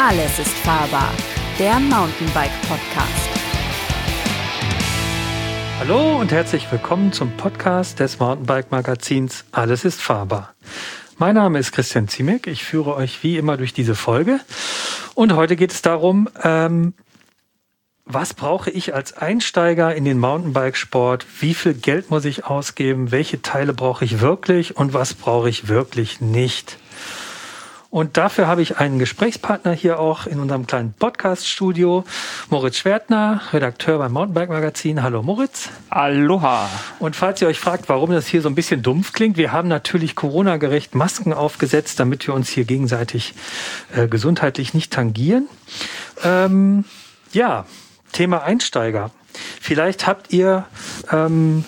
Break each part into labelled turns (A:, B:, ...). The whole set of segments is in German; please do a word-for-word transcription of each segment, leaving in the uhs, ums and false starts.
A: Alles ist fahrbar, der Mountainbike-Podcast.
B: Hallo und herzlich willkommen zum Podcast des Mountainbike-Magazins Alles ist fahrbar. Mein Name ist Christian Ziemek, ich führe euch wie immer durch diese Folge. Und heute geht es darum, ähm, was brauche ich als Einsteiger in den Mountainbikesport? Wie viel Geld muss ich ausgeben? Welche Teile brauche ich wirklich und was brauche ich wirklich nicht? Und dafür habe ich einen Gesprächspartner hier auch in unserem kleinen Podcast-Studio. Moritz Schwertner, Redakteur beim Mountainbike-Magazin. Hallo Moritz.
C: Aloha.
B: Und falls ihr euch fragt, warum das hier so ein bisschen dumpf klingt, wir haben natürlich Corona-gerecht Masken aufgesetzt, damit wir uns hier gegenseitig äh, gesundheitlich nicht tangieren. Ähm, ja, Thema Einsteiger. Vielleicht habt ihr ähm,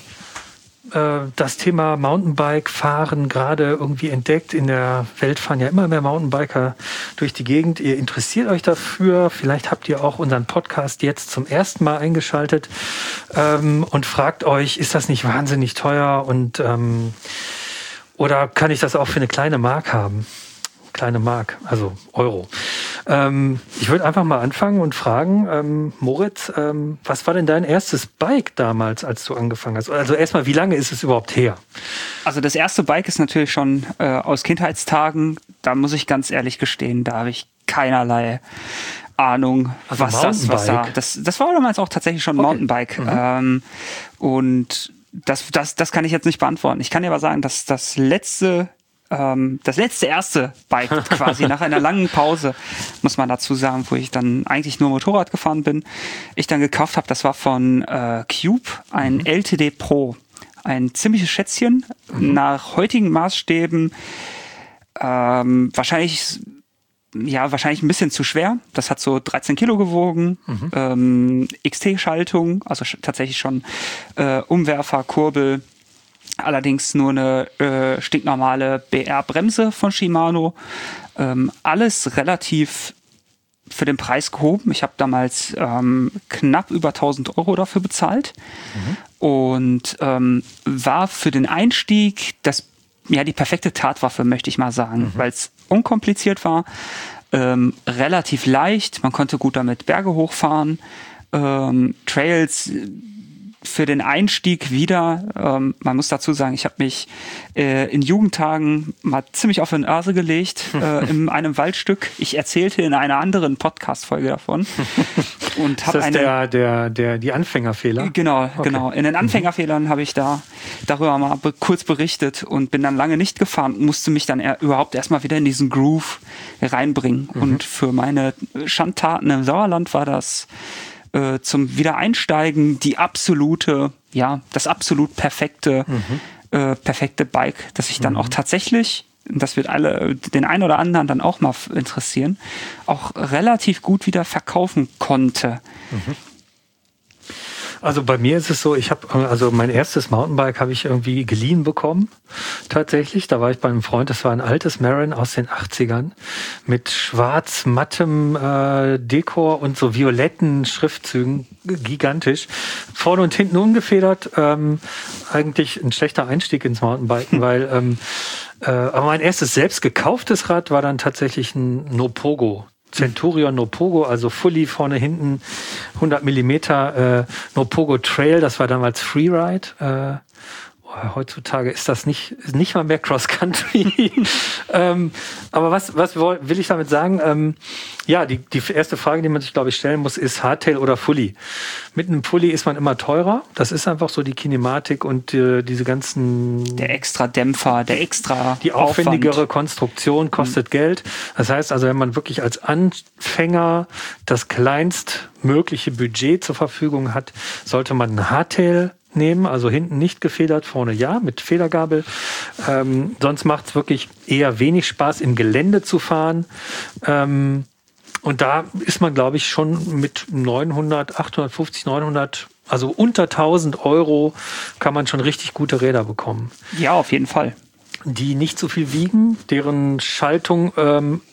B: das Thema Mountainbike-Fahren gerade irgendwie entdeckt. In der Welt fahren ja immer mehr Mountainbiker durch die Gegend. Ihr interessiert euch dafür. Vielleicht habt ihr auch unseren Podcast jetzt zum ersten Mal eingeschaltet ähm, und fragt euch, ist das nicht wahnsinnig teuer? Und ähm, oder kann ich das auch für eine kleine Mark haben? Kleine Mark, also Euro. Ähm, ich würde einfach mal anfangen und fragen, ähm, Moritz, ähm, was war denn dein erstes Bike damals, als du angefangen hast? Also erstmal, wie lange ist es überhaupt her?
C: Also das erste Bike ist natürlich schon äh, aus Kindheitstagen. Da muss ich ganz ehrlich gestehen, da habe ich keinerlei Ahnung,
B: also
C: was das, was da. Das, das war damals auch tatsächlich schon ein
B: okay.
C: Mountainbike.
B: Mhm.
C: Ähm, und das, das, das kann ich jetzt nicht beantworten. Ich kann dir aber sagen, dass das letzte Das letzte erste Bike quasi nach einer langen Pause, muss man dazu sagen, wo ich dann eigentlich nur Motorrad gefahren bin, ich dann gekauft habe, das war von äh, Cube, ein mhm. L T D Pro. Ein ziemliches Schätzchen, mhm. nach heutigen Maßstäben ähm, wahrscheinlich ja wahrscheinlich ein bisschen zu schwer. Das hat so dreizehn Kilo gewogen, mhm. ähm, X T-Schaltung, also sch- tatsächlich schon äh, Umwerfer, Kurbel, allerdings nur eine äh, stinknormale B R-Bremse von Shimano. Ähm, alles relativ für den Preis gehoben. Ich habe damals ähm, knapp über tausend Euro dafür bezahlt. Mhm. Und ähm, war für den Einstieg das, ja, die perfekte Tatwaffe, möchte ich mal sagen, mhm. weil es unkompliziert war, ähm, relativ leicht. Man konnte gut damit Berge hochfahren, ähm, Trails für den Einstieg wieder, ähm, man muss dazu sagen, ich habe mich äh, in Jugendtagen mal ziemlich auf den Örse gelegt, äh, in einem Waldstück. Ich erzählte in einer anderen Podcast-Folge davon. Und
B: ist das
C: eine,
B: der, der, der, die Anfängerfehler?
C: Genau,
B: okay. genau.
C: In den Anfängerfehlern habe ich da darüber mal be- kurz berichtet und bin dann lange nicht gefahren, musste mich dann eher, überhaupt erstmal wieder in diesen Groove reinbringen. Mhm. Und für meine Schandtaten im Sauerland war das zum Wiedereinsteigen die absolute, ja, das absolut perfekte, mhm. äh, perfekte Bike, das ich dann mhm. auch tatsächlich, das wird alle, den einen oder anderen dann auch mal interessieren, auch relativ gut wieder verkaufen konnte.
B: Mhm. Also bei mir ist es so, ich habe, also mein erstes Mountainbike habe ich irgendwie geliehen bekommen, tatsächlich. Da war ich bei einem Freund, das war ein altes Marin aus den achtzigern mit schwarz-mattem äh, Dekor und so violetten Schriftzügen, gigantisch. Vorne und hinten ungefedert, ähm, eigentlich ein schlechter Einstieg ins Mountainbiken, weil, ähm, äh, aber mein erstes selbst gekauftes Rad war dann tatsächlich ein Nopogo. Centurion Nopogo, also Fully vorne, hinten, hundert Millimeter äh, Nopogo Trail, das war damals Freeride. Äh, heutzutage ist das nicht, ist nicht mal mehr Cross-Country. ähm, aber was, was will ich damit sagen? Ähm, ja, die, die erste Frage, die man sich, glaube ich, stellen muss, ist Hardtail oder Fully. Mit einem Fully ist man immer teurer. Das ist einfach so die Kinematik und äh, diese ganzen...
C: Der extra Dämpfer, der extra
B: Die aufwendigere
C: Aufwand.
B: Konstruktion kostet mhm. Geld. Das heißt also, wenn man wirklich als Anfänger das kleinstmögliche Budget zur Verfügung hat, sollte man ein Hardtail nehmen, also hinten nicht gefedert, vorne ja, mit Federgabel. Ähm, sonst macht es wirklich eher wenig Spaß, im Gelände zu fahren. Ähm, und da ist man, glaube ich, schon mit neunhundert, achthundertfünfzig, neunhundert, also unter tausend Euro kann man schon richtig gute Räder bekommen.
C: Ja, auf jeden Fall.
B: Die nicht so viel wiegen, deren Schaltung ähm,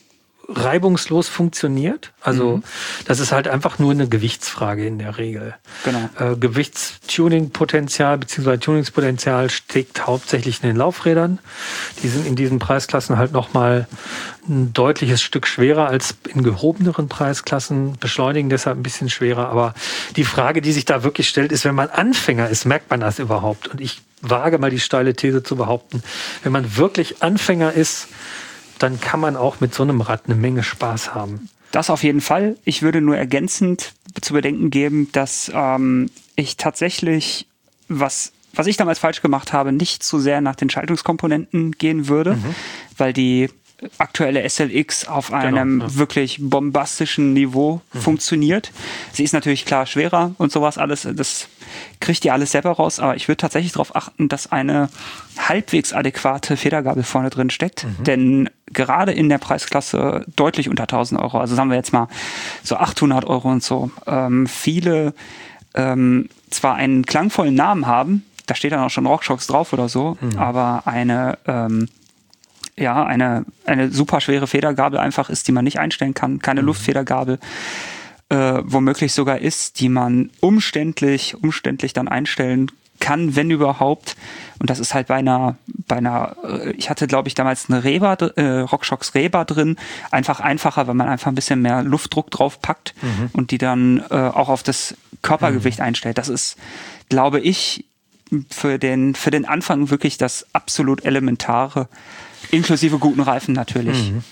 B: reibungslos funktioniert. Also
C: Mhm.
B: das ist halt einfach nur eine Gewichtsfrage in der Regel.
C: Genau.
B: Äh, Gewichtstuning-Potenzial bzw. Tuningspotenzial steckt hauptsächlich in den Laufrädern. Die sind in diesen Preisklassen halt nochmal ein deutliches Stück schwerer als in gehobeneren Preisklassen, beschleunigen deshalb ein bisschen schwerer. Aber die Frage, die sich da wirklich stellt, ist, wenn man Anfänger ist, merkt man das überhaupt? Und ich wage mal die steile These zu behaupten, wenn man wirklich Anfänger ist, dann kann man auch mit so einem Rad eine Menge Spaß haben.
C: Das auf jeden Fall. Ich würde nur ergänzend zu bedenken geben, dass ähm, ich tatsächlich, was, was ich damals falsch gemacht habe, nicht zu sehr nach den Schaltungskomponenten gehen würde, mhm. weil die aktuelle S L X auf einem genau, ja. wirklich bombastischen Niveau mhm. funktioniert. Sie ist natürlich klar schwerer und sowas alles, das kriegt ihr alles selber raus, aber ich würde tatsächlich darauf achten, dass eine halbwegs adäquate Federgabel vorne drin steckt, mhm. denn gerade in der Preisklasse deutlich unter tausend Euro, also sagen wir jetzt mal so achthundert Euro und so, ähm, viele ähm, zwar einen klangvollen Namen haben, da steht dann auch schon RockShox drauf oder so, mhm. aber eine ähm, ja, eine, eine super schwere Federgabel einfach ist, die man nicht einstellen kann, keine mhm. Luftfedergabel, äh, womöglich sogar ist, die man umständlich, umständlich dann einstellen kann, wenn überhaupt. Und das ist halt bei einer, bei einer, ich hatte glaube ich damals eine Reba, äh, RockShox Reba drin, einfach einfacher, weil man einfach ein bisschen mehr Luftdruck drauf packt mhm. und die dann äh, auch auf das Körpergewicht mhm. einstellt. Das ist, glaube ich, für den, für den Anfang wirklich das absolut Elementare. Inklusive guten Reifen natürlich. Mhm.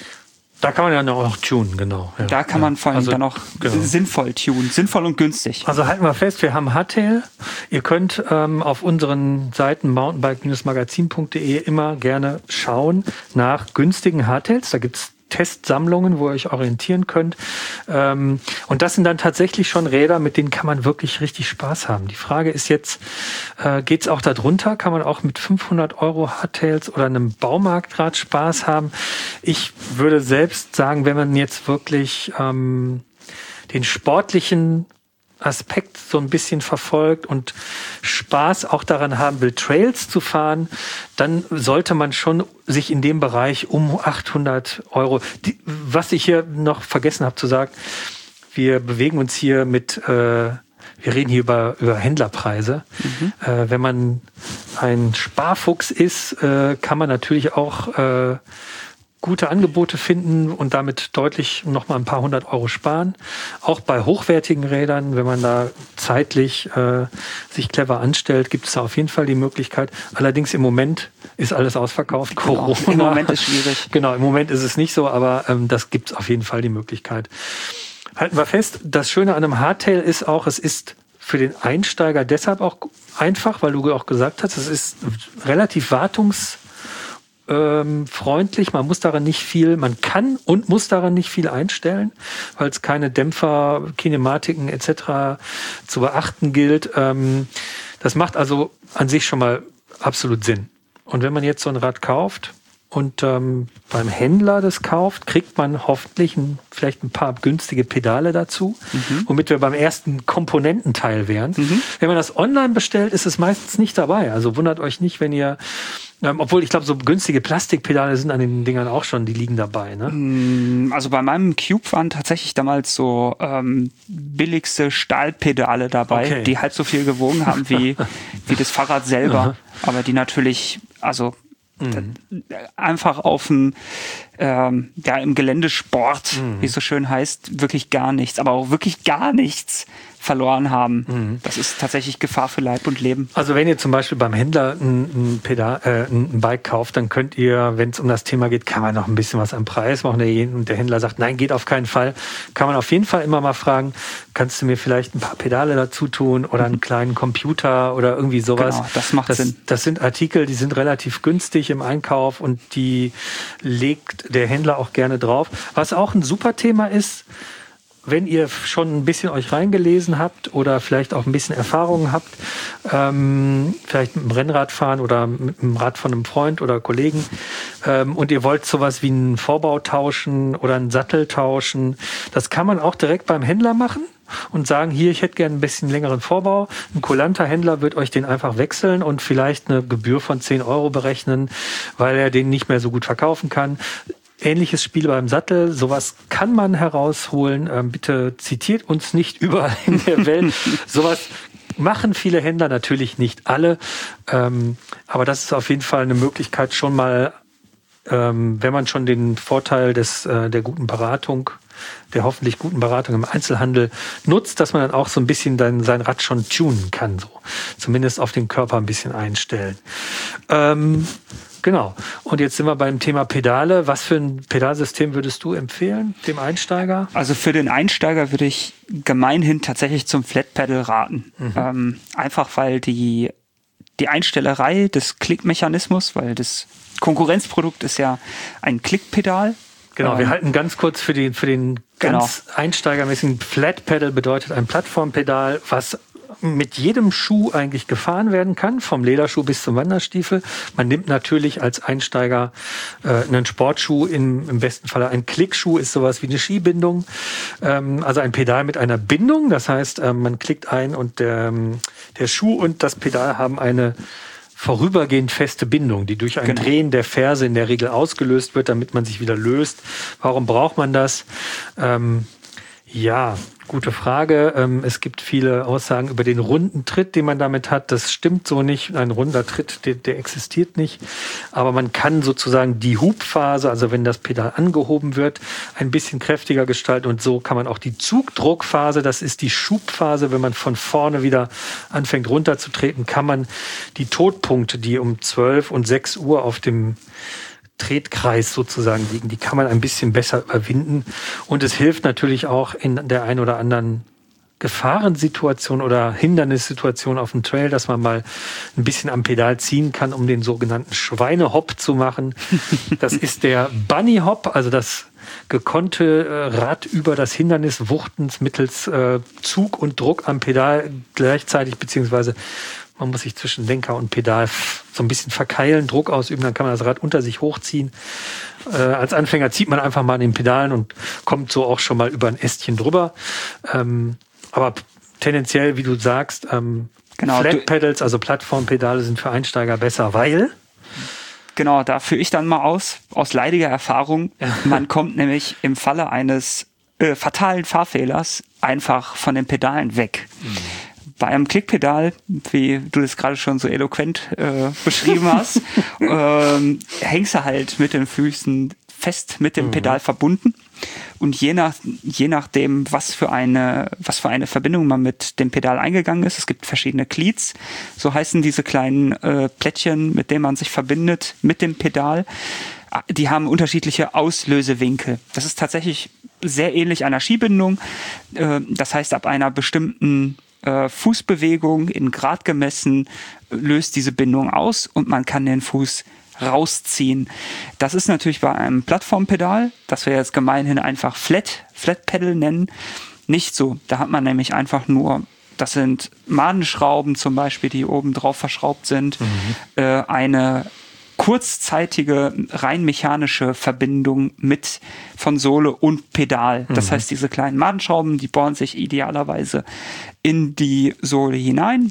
B: Da kann man ja noch auch tunen, genau. Ja.
C: Da kann man vor allem also, dann auch genau. sinnvoll tunen, sinnvoll und günstig.
B: Also halten wir fest, wir haben Hardtail. Ihr könnt ähm, auf unseren Seiten mountainbike magazin punkt de immer gerne schauen nach günstigen Hardtails. Da gibt's Testsammlungen, wo ihr euch orientieren könnt. Ähm, und das sind dann tatsächlich schon Räder, mit denen kann man wirklich richtig Spaß haben. Die Frage ist jetzt, äh, geht's auch da drunter? Kann man auch mit fünfhundert Euro Hardtails oder einem Baumarktrad Spaß haben? Ich würde selbst sagen, wenn man jetzt wirklich ähm, den sportlichen Aspekt so ein bisschen verfolgt und Spaß auch daran haben will, Trails zu fahren, dann sollte man schon sich in dem Bereich um achthundert Euro, die, was ich hier noch vergessen habe zu sagen, wir bewegen uns hier mit, äh, wir reden hier über, über Händlerpreise. Mhm. Äh, wenn man ein Sparfuchs ist, äh, kann man natürlich auch äh, gute Angebote finden und damit deutlich noch mal ein paar hundert Euro sparen. Auch bei hochwertigen Rädern, wenn man da zeitlich äh, sich clever anstellt, gibt es da auf jeden Fall die Möglichkeit. Allerdings im Moment ist alles ausverkauft. Corona.
C: Im Moment ist schwierig.
B: Genau, im Moment ist es nicht so, aber ähm, das gibt es auf jeden Fall die Möglichkeit. Halten wir fest, das Schöne an einem Hardtail ist auch, es ist für den Einsteiger deshalb auch einfach, weil du auch gesagt hast, es ist relativ wartungs Ähm, freundlich, man muss daran nicht viel, man kann und muss daran nicht viel einstellen, weil es keine Dämpfer, Kinematiken et cetera zu beachten gilt. Ähm, das macht also an sich schon mal absolut Sinn. Und wenn man jetzt so ein Rad kauft und ähm, beim Händler das kauft, kriegt man hoffentlich ein, vielleicht ein paar günstige Pedale dazu, mhm. womit wir beim ersten Komponententeil wären. Mhm. Wenn man das online bestellt, ist es meistens nicht dabei. Also wundert euch nicht, wenn ihr Ähm, obwohl, ich glaube, so günstige Plastikpedale sind an den Dingern auch schon, die liegen dabei, ne?
C: Also bei meinem Cube waren tatsächlich damals so ähm, billigste Stahlpedale dabei, okay. die halt so viel gewogen haben wie, wie das Fahrrad selber, aber die natürlich, also mhm. einfach auf dem, ähm, ja, im Geländesport, mhm. wie es so schön heißt, wirklich gar nichts, aber auch wirklich gar nichts verloren haben. Mhm. Das ist tatsächlich Gefahr für Leib und Leben.
B: Also wenn ihr zum Beispiel beim Händler ein, ein, Pedal, äh, ein Bike kauft, dann könnt ihr, wenn es um das Thema geht, kann man noch ein bisschen was am Preis machen. Und der Händler sagt, nein, geht auf keinen Fall. Kann man auf jeden Fall immer mal fragen, kannst du mir vielleicht ein paar Pedale dazu tun oder einen kleinen Computer oder irgendwie sowas.
C: Genau, das macht
B: das,
C: Sinn.
B: Das sind Artikel, die sind relativ günstig im Einkauf und die legt der Händler auch gerne drauf. Was auch ein super Thema ist, wenn ihr schon ein bisschen euch reingelesen habt oder vielleicht auch ein bisschen Erfahrungen habt, ähm, vielleicht mit dem Rennrad fahren oder mit dem Rad von einem Freund oder Kollegen ähm, und ihr wollt sowas wie einen Vorbau tauschen oder einen Sattel tauschen, das kann man auch direkt beim Händler machen und sagen, hier, ich hätte gerne ein bisschen längeren Vorbau. Ein kulanter Händler wird euch den einfach wechseln und vielleicht eine Gebühr von zehn Euro berechnen, weil er den nicht mehr so gut verkaufen kann. ähnliches Spiel beim Sattel. Sowas kann man herausholen. Ähm, bitte zitiert uns nicht überall in der Welt. Sowas machen viele Händler, natürlich nicht alle. Ähm, aber das ist auf jeden Fall eine Möglichkeit, schon mal, ähm, wenn man schon den Vorteil des, äh, der guten Beratung, der hoffentlich guten Beratung im Einzelhandel nutzt, dass man dann auch so ein bisschen dann sein Rad schon tunen kann. So. Zumindest auf den Körper ein bisschen einstellen. Ähm, Genau. Und jetzt sind wir beim Thema Pedale. Was für ein Pedalsystem würdest du empfehlen, dem Einsteiger?
C: Also für den Einsteiger würde ich gemeinhin tatsächlich zum Flat Pedal raten. Mhm. Ähm, einfach weil die, die Einstellerei des Klickmechanismus, weil das Konkurrenzprodukt ist ja ein Klickpedal.
B: Genau,
C: ähm,
B: wir halten ganz kurz für den, für den ganz genau. einsteigermäßigen Flat Pedal bedeutet ein Plattformpedal, was mit jedem Schuh eigentlich gefahren werden kann, vom Lederschuh bis zum Wanderstiefel. Man nimmt natürlich als Einsteiger äh, einen Sportschuh, im, im besten Fall ein Klickschuh ist sowas wie eine Skibindung, ähm, also ein Pedal mit einer Bindung, das heißt, äh, man klickt ein und der, der Schuh und das Pedal haben eine vorübergehend feste Bindung, die durch ein genau. Drehen der Ferse in der Regel ausgelöst wird, damit man sich wieder löst. Warum braucht man das? Ähm, ja, gute Frage. Ähm, es gibt viele Aussagen über den runden Tritt, den man damit hat. Das stimmt so nicht. Ein runder Tritt, der, der existiert nicht. Aber man kann sozusagen die Hubphase, also wenn das Pedal angehoben wird, ein bisschen kräftiger gestalten. Und so kann man auch die Zugdruckphase, das ist die Schubphase, wenn man von vorne wieder anfängt runterzutreten, kann man die Todpunkte, die um zwölf und sechs Uhr auf dem Tretkreis sozusagen liegen, die kann man ein bisschen besser überwinden. Und es hilft natürlich auch in der ein oder anderen Gefahrensituation oder Hindernissituation auf dem Trail, dass man mal ein bisschen am Pedal ziehen kann, um den sogenannten Schweinehopp zu machen. Das ist der Bunny Hop, also das gekonnte äh, Rad über das Hindernis wuchtens mittels äh, Zug und Druck am Pedal gleichzeitig, beziehungsweise man muss sich zwischen Lenker und Pedal so ein bisschen verkeilen, Druck ausüben, dann kann man das Rad unter sich hochziehen. Äh, als Anfänger zieht man einfach mal an den Pedalen und kommt so auch schon mal über ein Ästchen drüber. Ähm, aber tendenziell, wie du sagst, ähm, genau, Flat Pedals, also Plattformpedale sind für Einsteiger besser, weil...
C: Genau, da führe ich dann mal aus, aus leidiger Erfahrung. Man kommt nämlich im Falle eines äh, fatalen Fahrfehlers einfach von den Pedalen weg. Mhm. Bei einem Klickpedal, wie du das gerade schon so eloquent äh, beschrieben hast, ähm, hängst du halt mit den Füßen fest mit dem mhm. Pedal verbunden. Und je nach, je nachdem, was für eine, was für eine Verbindung man mit dem Pedal eingegangen ist, es gibt verschiedene Cleats, so heißen diese kleinen äh, Plättchen, mit denen man sich verbindet mit dem Pedal. Die haben unterschiedliche Auslösewinkel. Das ist tatsächlich sehr ähnlich einer Skibindung. Äh, das heißt, ab einer bestimmten äh, Fußbewegung in Grad gemessen löst diese Bindung aus und man kann den Fuß rausziehen. Das ist natürlich bei einem Plattformpedal, das wir jetzt gemeinhin einfach Flat, Flat Pedal nennen, nicht so. Da hat man nämlich einfach nur, das sind Madenschrauben zum Beispiel, die oben drauf verschraubt sind, mhm. äh, eine kurzzeitige, rein mechanische Verbindung mit von Sohle und Pedal. Das mhm. heißt, diese kleinen Madenschrauben, die bohren sich idealerweise in die Sohle hinein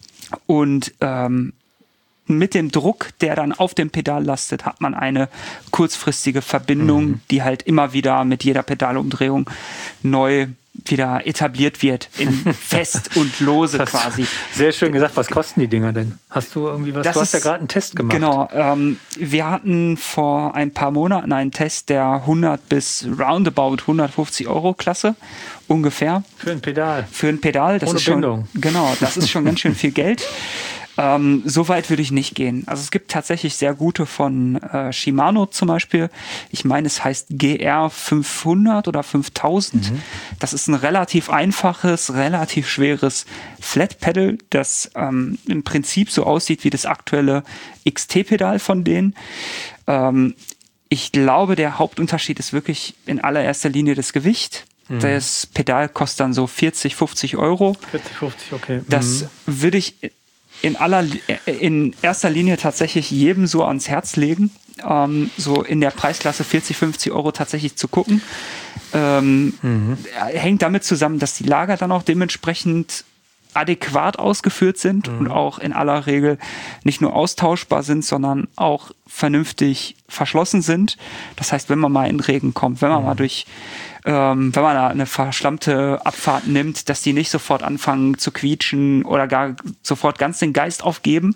C: und ähm, mit dem Druck, der dann auf dem Pedal lastet, hat man eine kurzfristige Verbindung, mhm. die halt immer wieder mit jeder Pedalumdrehung neu wieder etabliert wird, in fest und lose quasi.
B: Sehr schön gesagt. Was kosten die Dinger denn? Hast du irgendwie was?
C: Das
B: du hast
C: ist,
B: ja gerade einen Test gemacht.
C: Genau. Ähm, wir hatten vor ein paar Monaten einen Test der hundert bis roundabout hundertfünfzig Euro Klasse ungefähr.
B: Für ein Pedal.
C: Für ein Pedal. Das
B: Ohne
C: ist schon,
B: Bindung.
C: Genau, das ist schon ganz schön viel Geld. Ähm, so weit würde ich nicht gehen. Also es gibt tatsächlich sehr gute von äh, Shimano zum Beispiel. Ich meine, es heißt G R fünfhundert oder fünftausend. Mhm. Das ist ein relativ einfaches, relativ schweres Flat Pedal, das ähm, im Prinzip so aussieht wie das aktuelle X T-Pedal von denen. Ähm, ich glaube, der Hauptunterschied ist wirklich in allererster Linie das Gewicht. Mhm. Das Pedal kostet dann so vierzig, fünfzig Euro.
B: vierzig, fünfzig, okay. Mhm.
C: Das würde ich in aller, in erster Linie tatsächlich jedem so ans Herz legen, ähm, so in der Preisklasse vierzig, fünfzig Euro tatsächlich zu gucken. Ähm, mhm. Hängt damit zusammen, dass die Lager dann auch dementsprechend adäquat ausgeführt sind mhm. und auch in aller Regel nicht nur austauschbar sind, sondern auch vernünftig verschlossen sind. Das heißt, wenn man mal in Regen kommt, wenn man mhm. mal durch, ähm, wenn man da eine verschlammte Abfahrt nimmt, dass die nicht sofort anfangen zu quietschen oder gar sofort ganz den Geist aufgeben.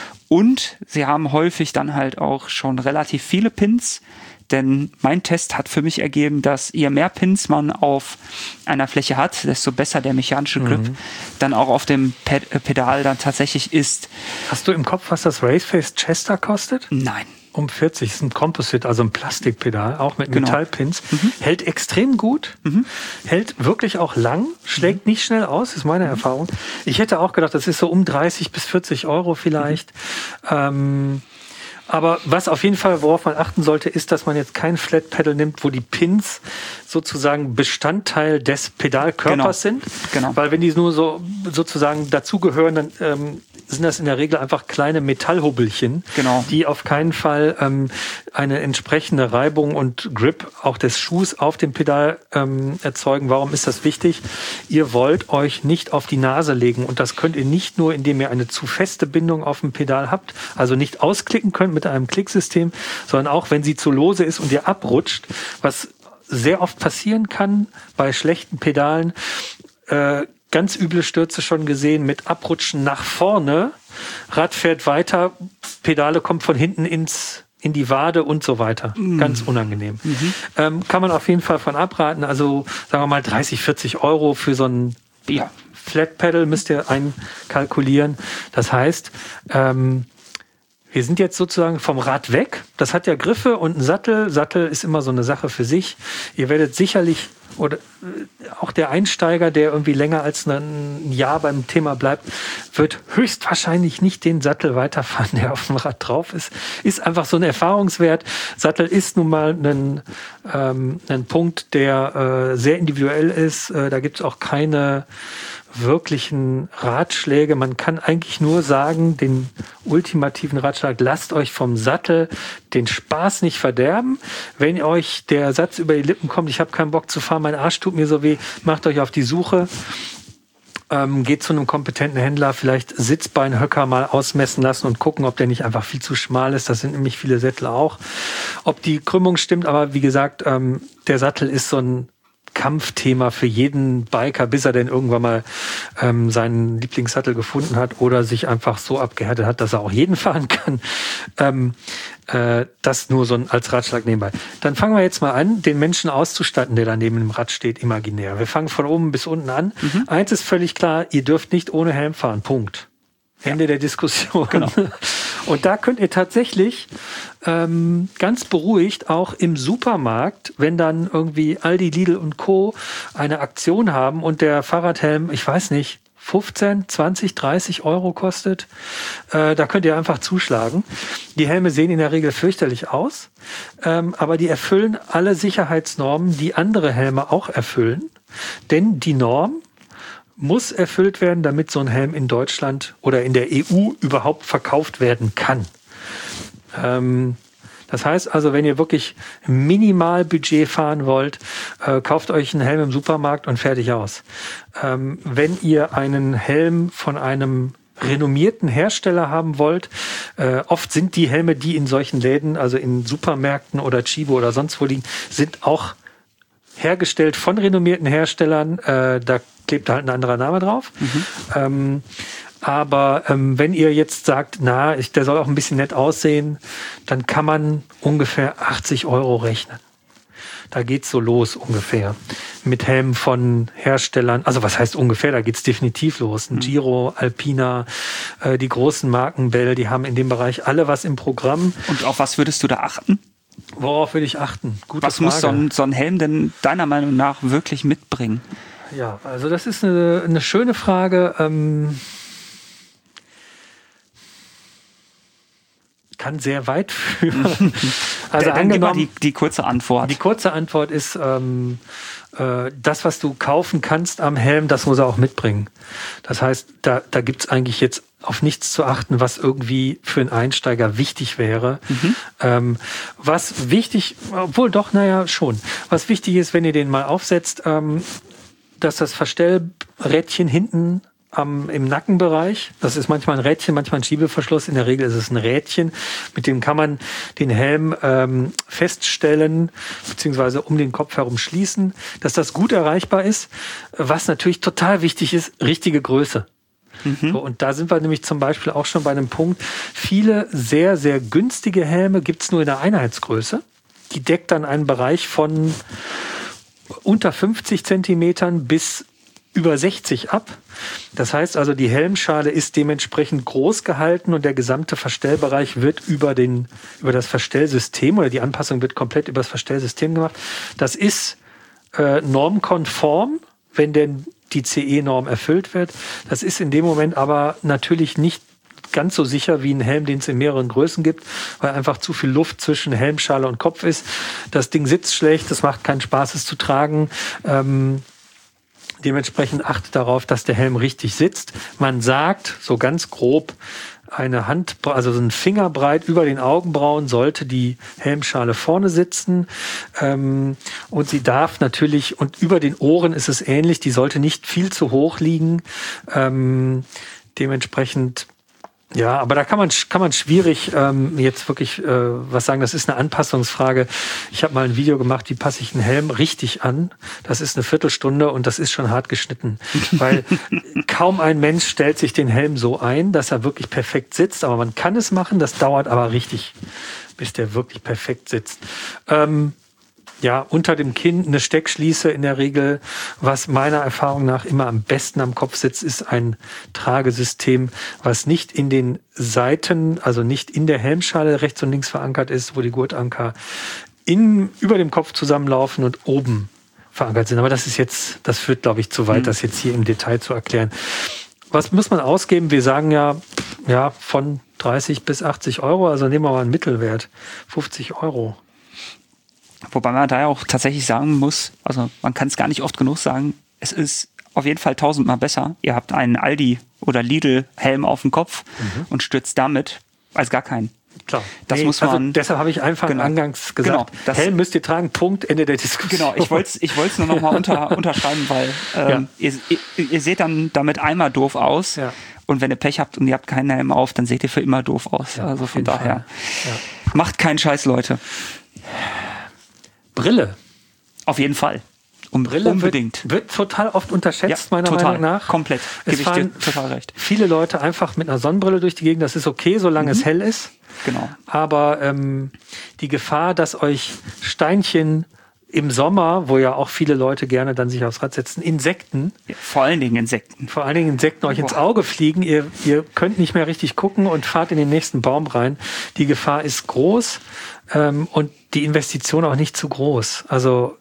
C: Und sie haben häufig dann halt auch schon relativ viele Pins, denn mein Test hat für mich ergeben, dass je mehr Pins man auf einer Fläche hat, desto besser der mechanische Grip mhm. dann auch auf dem Pedal dann tatsächlich ist.
B: Hast du im Kopf, was das Raceface Chester kostet?
C: Nein.
B: Um vierzig, das ist ein Composite, also ein Plastikpedal, auch mit
C: genau.
B: Metallpins.
C: Mhm.
B: Hält extrem gut, mhm. hält wirklich auch lang, schlägt mhm. nicht schnell aus, ist meine mhm. Erfahrung. Ich hätte auch gedacht, das ist so um dreißig bis vierzig Euro vielleicht. Mhm. Ähm, Aber was auf jeden Fall, worauf man achten sollte, ist, dass man jetzt kein Flat Pedal nimmt, wo die Pins sozusagen Bestandteil des Pedalkörpers
C: genau.
B: sind.
C: Genau.
B: Weil wenn die nur so sozusagen dazugehören, dann ähm, sind das in der Regel einfach kleine Metallhubbelchen,
C: genau.
B: die auf keinen Fall ähm, eine entsprechende Reibung und Grip auch des Schuhs auf dem Pedal ähm, erzeugen. Warum ist das wichtig? Ihr wollt euch nicht auf die Nase legen und das könnt ihr nicht nur, indem ihr eine zu feste Bindung auf dem Pedal habt, also nicht ausklicken könnt mit einem Klicksystem, sondern auch, wenn sie zu lose ist und ihr abrutscht, was sehr oft passieren kann bei schlechten Pedalen, äh, ganz üble Stürze schon gesehen mit Abrutschen nach vorne, Rad fährt weiter, Pedale kommt von hinten ins in die Wade und so weiter. Mhm. Ganz unangenehm. Mhm. Ähm, kann man auf jeden Fall von abraten. Also sagen wir mal dreißig, vierzig Euro für so ein ja, Flat Pedal müsst ihr einkalkulieren. Das heißt, ähm, wir sind jetzt sozusagen vom Rad weg. Das hat ja Griffe und einen Sattel. Sattel ist immer so eine Sache für sich. Ihr werdet sicherlich, oder auch der Einsteiger, der irgendwie länger als ein Jahr beim Thema bleibt, wird höchstwahrscheinlich nicht den Sattel weiterfahren, der auf dem Rad drauf ist. Ist einfach so ein Erfahrungswert. Sattel ist nun mal ein, ähm, ein Punkt, der äh, sehr individuell ist. Äh, da gibt es auch keine wirklichen Ratschläge. Man kann eigentlich nur sagen, den ultimativen Ratschlag, lasst euch vom Sattel den Spaß nicht verderben. Wenn euch der Satz über die Lippen kommt, ich habe keinen Bock zu fahren, mein Arsch tut mir so weh, macht euch auf die Suche. Ähm, geht zu einem kompetenten Händler, vielleicht Sitzbeinhöcker mal ausmessen lassen und gucken, ob der nicht einfach viel zu schmal ist. Das sind nämlich viele Sättel auch. Ob die Krümmung stimmt, aber wie gesagt, ähm, der Sattel ist so ein Kampfthema für jeden Biker, bis er denn irgendwann mal ähm, seinen Lieblingssattel gefunden hat oder sich einfach so abgehärtet hat, dass er auch jeden fahren kann. Ähm, äh, das nur so ein, als Ratschlag nebenbei. Dann fangen wir jetzt mal an, den Menschen auszustatten, der da neben dem Rad steht, imaginär. Wir fangen von oben bis unten an. Mhm. Eins ist völlig klar, ihr dürft nicht ohne Helm fahren. Punkt. Ende ja. der Diskussion. Genau. Und da könnt ihr tatsächlich ähm, ganz beruhigt auch im Supermarkt, wenn dann irgendwie Aldi, Lidl und Co. eine Aktion haben und der Fahrradhelm, ich weiß nicht, fünfzehn, zwanzig, dreißig Euro kostet, äh, da könnt ihr einfach zuschlagen. Die Helme sehen in der Regel fürchterlich aus, ähm, aber die erfüllen alle Sicherheitsnormen, die andere Helme auch erfüllen. Denn die Norm muss erfüllt werden, damit so ein Helm in Deutschland oder in der E U überhaupt verkauft werden kann. Ähm, das heißt also, wenn ihr wirklich Minimalbudget fahren wollt, äh, kauft euch einen Helm im Supermarkt und fertig aus. Ähm, wenn ihr einen Helm von einem renommierten Hersteller haben wollt, äh, oft sind die Helme, die in solchen Läden, also in Supermärkten oder Chibo oder sonst wo liegen, sind auch hergestellt von renommierten Herstellern. Äh, da klebt halt ein anderer Name drauf. Mhm. Ähm, aber ähm, wenn ihr jetzt sagt, na, ich, der soll auch ein bisschen nett aussehen, dann kann man ungefähr achtzig Euro rechnen. Da geht's so los ungefähr. Mit Helmen von Herstellern, also was heißt ungefähr, da geht's definitiv los. Ein Giro, Alpina, äh, die großen Marken Bell, die haben in dem Bereich alle was im Programm.
C: Und auf was würdest du da achten?
B: Worauf würde ich achten? Gute
C: Was
B: Frage.
C: muss so ein, so ein Helm denn deiner Meinung nach wirklich mitbringen?
B: Ja, also das ist eine, eine schöne Frage. Ähm, kann sehr weit führen. Also
C: dann
B: angenommen,
C: gib mal die, die kurze Antwort.
B: Die kurze Antwort ist, ähm, äh, das, was du kaufen kannst am Helm, das muss er auch mitbringen. Das heißt, da, da gibt's eigentlich jetzt auf nichts zu achten, was irgendwie für einen Einsteiger wichtig wäre. Mhm. Ähm, was wichtig, obwohl doch, naja, schon. Was wichtig ist, wenn ihr den mal aufsetzt, ähm, dass das Verstellrädchen hinten am, im Nackenbereich. Das ist manchmal ein Rädchen, manchmal ein Schiebeverschluss. In der Regel ist es ein Rädchen. Mit dem kann man den Helm ähm, feststellen, beziehungsweise um den Kopf herum schließen, dass das gut erreichbar ist. Was natürlich total wichtig ist, richtige Größe. Mhm. So, und da sind wir nämlich zum Beispiel auch schon bei einem Punkt. Viele sehr, sehr günstige Helme gibt's nur in der Einheitsgröße. Die deckt dann einen Bereich von unter fünfzig Zentimetern bis über sechzig ab. Das heißt also, die Helmschale ist dementsprechend groß gehalten und der gesamte Verstellbereich wird über den, über das Verstellsystem oder die Anpassung wird komplett über das Verstellsystem gemacht. Das ist äh, normkonform, wenn denn die C E-Norm erfüllt wird. Das ist in dem Moment aber natürlich nicht ganz so sicher wie ein Helm, den es in mehreren Größen gibt, weil einfach zu viel Luft zwischen Helmschale und Kopf ist. Das Ding sitzt schlecht, es macht keinen Spaß, es zu tragen. Ähm, Dementsprechend achtet darauf, dass der Helm richtig sitzt. Man sagt, so ganz grob, eine Hand, also so ein Fingerbreit über den Augenbrauen sollte die Helmschale vorne sitzen. Ähm, und sie darf natürlich, und über den Ohren ist es ähnlich, die sollte nicht viel zu hoch liegen. Ähm, dementsprechend, ja, aber da kann man kann man schwierig ähm, jetzt wirklich äh, was sagen. Das ist eine Anpassungsfrage. Ich habe mal ein Video gemacht, wie passe ich einen Helm richtig an. Das ist eine Viertelstunde und das ist schon hart geschnitten, weil kaum ein Mensch stellt sich den Helm so ein, dass er wirklich perfekt sitzt. Aber man kann es machen. Das dauert aber richtig, bis der wirklich perfekt sitzt. Ähm, Ja, unter dem Kinn eine Steckschließe in der Regel. Was meiner Erfahrung nach immer am besten am Kopf sitzt, ist ein Tragesystem, was nicht in den Seiten, also nicht in der Helmschale rechts und links verankert ist, wo die Gurtanker in, über dem Kopf zusammenlaufen und oben verankert sind. Aber das ist jetzt, das führt, glaube ich, zu weit, mhm. das jetzt hier im Detail zu erklären. Was muss man ausgeben? Wir sagen ja, ja, von dreißig bis achtzig Euro, also nehmen wir mal einen Mittelwert, fünfzig Euro.
C: Wobei man da ja auch tatsächlich sagen muss, also man kann es gar nicht oft genug sagen, es ist auf jeden Fall tausendmal besser. Ihr habt einen Aldi oder Lidl-Helm auf dem Kopf mhm. und stürzt damit als gar keinen. Klar. Das nee, muss man. Also deshalb habe ich einfach genau, angangs gesagt, genau, Helm müsst ihr tragen, Punkt, Ende der Diskussion. Genau, ich wollte es ich wollt's nur noch mal unter, unterschreiben, weil ähm, ja. ihr, ihr, ihr seht dann damit einmal doof aus. Ja. Und wenn ihr Pech habt und ihr habt keinen Helm auf, dann seht ihr für immer doof aus. Ja, also von daher, ja. macht keinen Scheiß, Leute.
B: Brille.
C: Auf jeden Fall.
B: Um Brille unbedingt. Wird, wird total oft unterschätzt, ja, meiner
C: total,
B: Meinung nach.
C: Komplett.
B: Es
C: Gebe ich dir total recht.
B: Viele Leute einfach mit einer Sonnenbrille durch die Gegend. Das ist okay, solange mhm. es hell ist.
C: Genau.
B: Aber ähm, die Gefahr, dass euch Steinchen im Sommer, wo ja auch viele Leute gerne dann sich aufs Rad setzen, Insekten.
C: Ja, vor allen Dingen Insekten.
B: Vor allen Dingen Insekten euch Boah. ins Auge fliegen. Ihr, ihr könnt nicht mehr richtig gucken und fahrt in den nächsten Baum rein. Die Gefahr ist groß ähm, und die Investition auch nicht zu groß. Also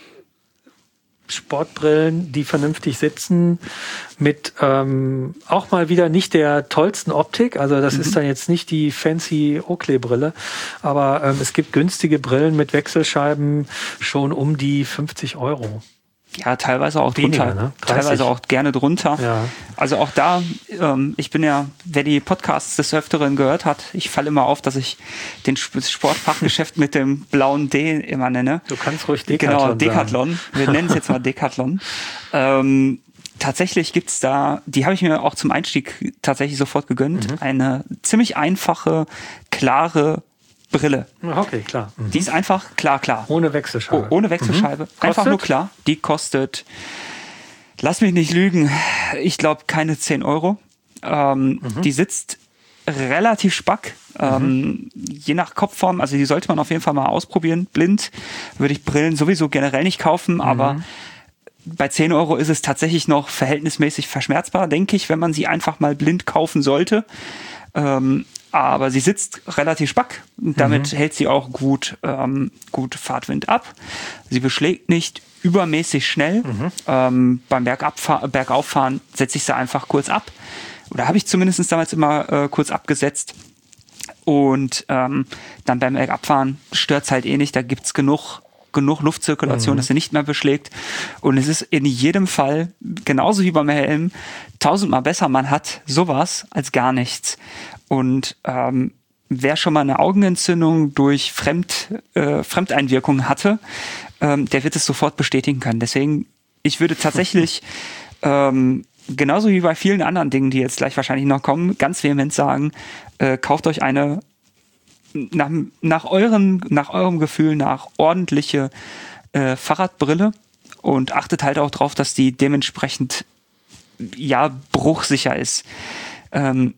B: Sportbrillen, die vernünftig sitzen, mit ähm, auch mal wieder nicht der tollsten Optik. Also das mhm. ist dann jetzt nicht die fancy Oakley-Brille, aber ähm, es gibt günstige Brillen mit Wechselscheiben schon um die fünfzig Euro.
C: Ja, teilweise auch Weniger, drunter. Ne? Teilweise auch gerne drunter. Ja. Also auch da, ähm, ich bin ja, wer die Podcasts des Öfteren gehört hat, ich falle immer auf, dass ich den Sportfachgeschäft mit dem blauen D immer nenne.
B: Du kannst ruhig Decathlon
C: Genau, Decathlon. Sagen. Wir nennen es jetzt mal Decathlon. Ähm, tatsächlich gibt's da, die habe ich mir auch zum Einstieg tatsächlich sofort gegönnt, mhm. eine ziemlich einfache, klare Brille.
B: Okay, klar. Mhm.
C: Die ist einfach klar, klar.
B: Ohne Wechselscheibe.
C: Oh, ohne Wechselscheibe. Mhm. Einfach nur klar. Die kostet, lass mich nicht lügen, ich glaube keine zehn Euro. Ähm, mhm. Die sitzt relativ spack. Mhm. Ähm, je nach Kopfform, also die sollte man auf jeden Fall mal ausprobieren. Blind würde ich Brillen sowieso generell nicht kaufen, mhm. aber bei zehn Euro ist es tatsächlich noch verhältnismäßig verschmerzbar, denke ich, wenn man sie einfach mal blind kaufen sollte. Ähm, aber sie sitzt relativ spack. Damit mhm. hält sie auch gut, ähm, gut Fahrtwind ab. Sie beschlägt nicht übermäßig schnell. Mhm. Ähm, beim Bergabfahr- Bergauffahren setze ich sie einfach kurz ab. Oder habe ich zumindest damals immer äh, kurz abgesetzt. Und ähm, dann beim Bergabfahren stört es halt eh nicht. Da gibt's genug, genug Luftzirkulation, mhm. dass sie nicht mehr beschlägt. Und es ist in jedem Fall, genauso wie beim Helm, tausendmal besser. Man hat sowas als gar nichts. Und ähm, wer schon mal eine Augenentzündung durch Fremd, äh, Fremdeinwirkung hatte, ähm, der wird es sofort bestätigen können. Deswegen, ich würde tatsächlich ähm, genauso wie bei vielen anderen Dingen, die jetzt gleich wahrscheinlich noch kommen, ganz vehement sagen, äh, kauft euch eine nach, nach, euren, nach eurem Gefühl nach ordentliche äh, Fahrradbrille und achtet halt auch drauf, dass die dementsprechend ja bruchsicher ist. Ähm,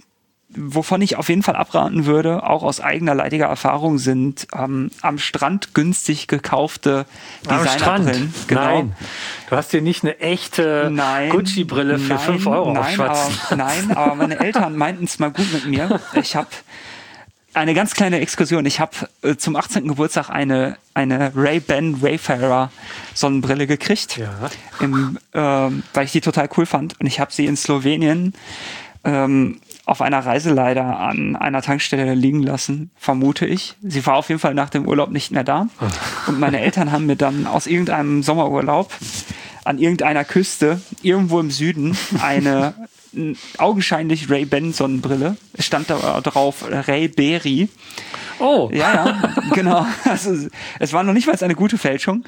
C: wovon ich auf jeden Fall abraten würde, auch aus eigener leidiger Erfahrung, sind ähm, am Strand günstig gekaufte Designerbrillen.
B: Genau. Nein, du hast dir nicht eine echte Gucci-Brille für fünf Euro
C: nein,
B: aufschwatzen.
C: Aber, nein, aber meine Eltern meinten es mal gut mit mir. Ich habe eine ganz kleine Exkursion. Ich habe äh, zum achtzehnten Geburtstag eine, eine Ray-Ban Wayfarer Sonnenbrille gekriegt,
B: ja.
C: im, ähm, weil ich die total cool fand. Und ich habe sie in Slowenien ähm, auf einer Reise leider an einer Tankstelle liegen lassen, vermute ich. Sie war auf jeden Fall nach dem Urlaub nicht mehr da. Und meine Eltern haben mir dann aus irgendeinem Sommerurlaub an irgendeiner Küste, irgendwo im Süden, eine augenscheinlich Ray-Ban Sonnenbrille. Es stand da drauf Ray-Beri.
B: Oh.
C: Ja, ja, genau. Also, es war noch nicht mal eine gute Fälschung.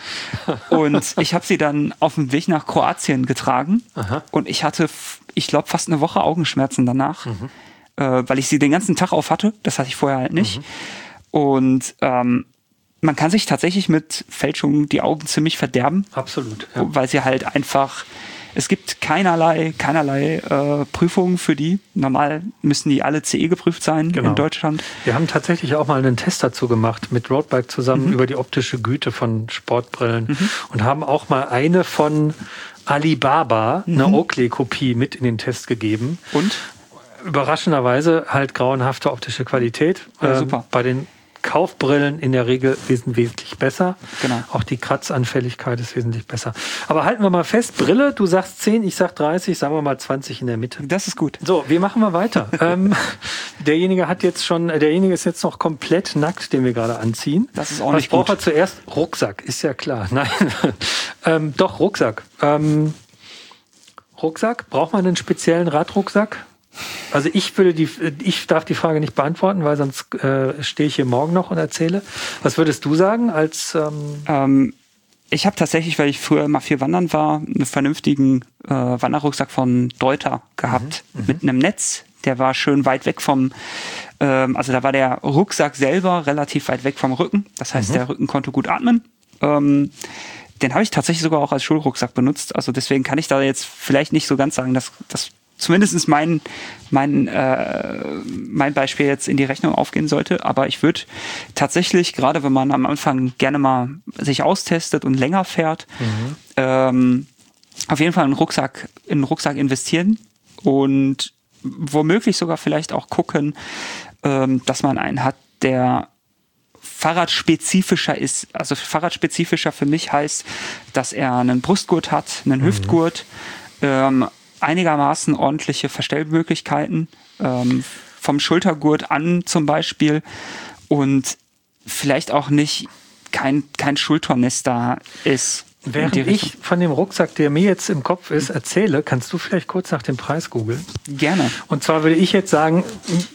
C: Und ich habe sie dann auf dem Weg nach Kroatien getragen. Aha. Und ich hatte, ich glaube, fast eine Woche Augenschmerzen danach, mhm. äh, weil ich sie den ganzen Tag auf hatte. Das hatte ich vorher halt nicht. Mhm. Und ähm, man kann sich tatsächlich mit Fälschungen die Augen ziemlich verderben.
B: Absolut. Ja.
C: Weil sie halt einfach... Es gibt keinerlei, keinerlei äh, Prüfungen für die. Normal müssen die alle C E geprüft sein genau. in Deutschland.
B: Wir haben tatsächlich auch mal einen Test dazu gemacht mit Roadbike zusammen mhm. über die optische Güte von Sportbrillen mhm. und haben auch mal eine von Alibaba, mhm. eine Oakley-Kopie mit in den Test gegeben.
C: Und?
B: Überraschenderweise halt grauenhafte optische Qualität.
C: Ja, super.
B: Ähm, bei den Kaufbrillen in der Regel sind wesentlich besser.
C: Genau.
B: Auch die Kratzanfälligkeit ist wesentlich besser. Aber halten wir mal fest, Brille, du sagst zehn, ich sag dreißig, sagen wir mal zwanzig in der Mitte.
C: Das ist gut.
B: So, wie machen wir weiter? ähm, derjenige hat jetzt schon, derjenige ist jetzt noch komplett nackt, den wir gerade anziehen.
C: Das ist auch nicht
B: gut. Was
C: gut.
B: braucht er zuerst? Rucksack, ist ja klar. Nein, ähm, doch, Rucksack. Ähm, Rucksack, braucht man einen speziellen Radrucksack? Also ich würde die, ich darf die Frage nicht beantworten, weil sonst äh, stehe ich hier morgen noch und erzähle. Was würdest du sagen als? Ähm
C: ähm, ich habe tatsächlich, weil ich früher mal viel wandern war, einen vernünftigen äh, Wanderrucksack von Deuter gehabt mhm, mit einem Netz. Der war schön weit weg vom, ähm, also da war der Rucksack selber relativ weit weg vom Rücken. Das heißt, mhm. der Rücken konnte gut atmen. Ähm, den habe ich tatsächlich sogar auch als Schulrucksack benutzt. Also deswegen kann ich da jetzt vielleicht nicht so ganz sagen, dass das zumindest mein, mein, äh, mein Beispiel jetzt in die Rechnung aufgehen sollte. Aber ich würde tatsächlich, gerade wenn man am Anfang gerne mal sich austestet und länger fährt, mhm. ähm, auf jeden Fall in einen Rucksack, in einen Rucksack investieren und womöglich sogar vielleicht auch gucken, ähm, dass man einen hat, der fahrradspezifischer ist. Also fahrradspezifischer für mich heißt, dass er einen Brustgurt hat, einen mhm. Hüftgurt, ähm, einigermaßen ordentliche Verstellmöglichkeiten, ähm, vom Schultergurt an zum Beispiel und vielleicht auch nicht kein, kein Schultornester ist.
B: Während ich von dem Rucksack, der mir jetzt im Kopf ist, erzähle, kannst du vielleicht kurz nach dem Preis googeln?
C: Gerne.
B: Und zwar würde ich jetzt sagen,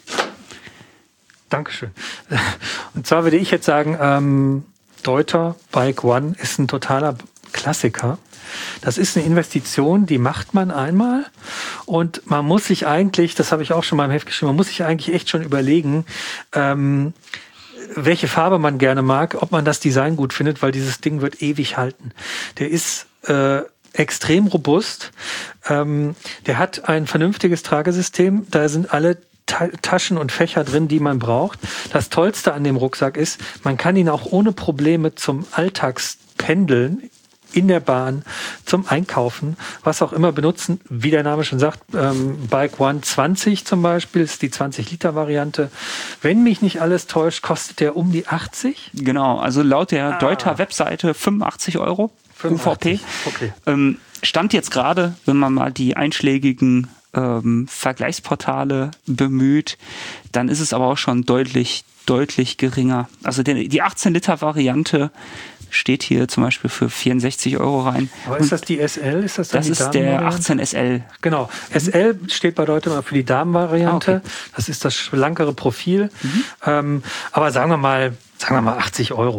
B: Dankeschön. Und zwar würde ich jetzt sagen, ähm, Deuter Bike One ist ein totaler Klassiker. Das ist eine Investition, die macht man einmal und man muss sich eigentlich, das habe ich auch schon mal im Heft geschrieben, man muss sich eigentlich echt schon überlegen, ähm, welche Farbe man gerne mag, ob man das Design gut findet, weil dieses Ding wird ewig halten. Der ist äh, extrem robust, ähm, der hat ein vernünftiges Tragesystem, da sind alle Taschen und Fächer drin, die man braucht. Das Tollste an dem Rucksack ist, man kann ihn auch ohne Probleme zum Alltagspendeln in der Bahn, zum Einkaufen, was auch immer benutzen. Wie der Name schon sagt, ähm, Bike One zwanzig zum Beispiel ist die zwanzig Liter Variante. Wenn mich nicht alles täuscht, kostet der um die achtzig.
C: Genau, also laut der ah. Deuter Webseite fünfundachtzig Euro
B: fünfundachtzig.
C: U V P.
B: Okay.
C: Ähm, Stand jetzt gerade, wenn man mal die einschlägigen ähm, Vergleichsportale bemüht, dann ist es aber auch schon deutlich, deutlich geringer. Also die, die achtzehn Liter Variante steht hier zum Beispiel für vierundsechzig Euro rein.
B: Aber ist das die S L? Ist das dann
C: das
B: die
C: ist der achtzehn S L.
B: Genau. S L steht bei Deuter mal für die Damenvariante.
C: Ah, okay.
B: Das ist das schlankere Profil. Mhm. Ähm, aber sagen wir mal, sagen wir mal achtzig Euro.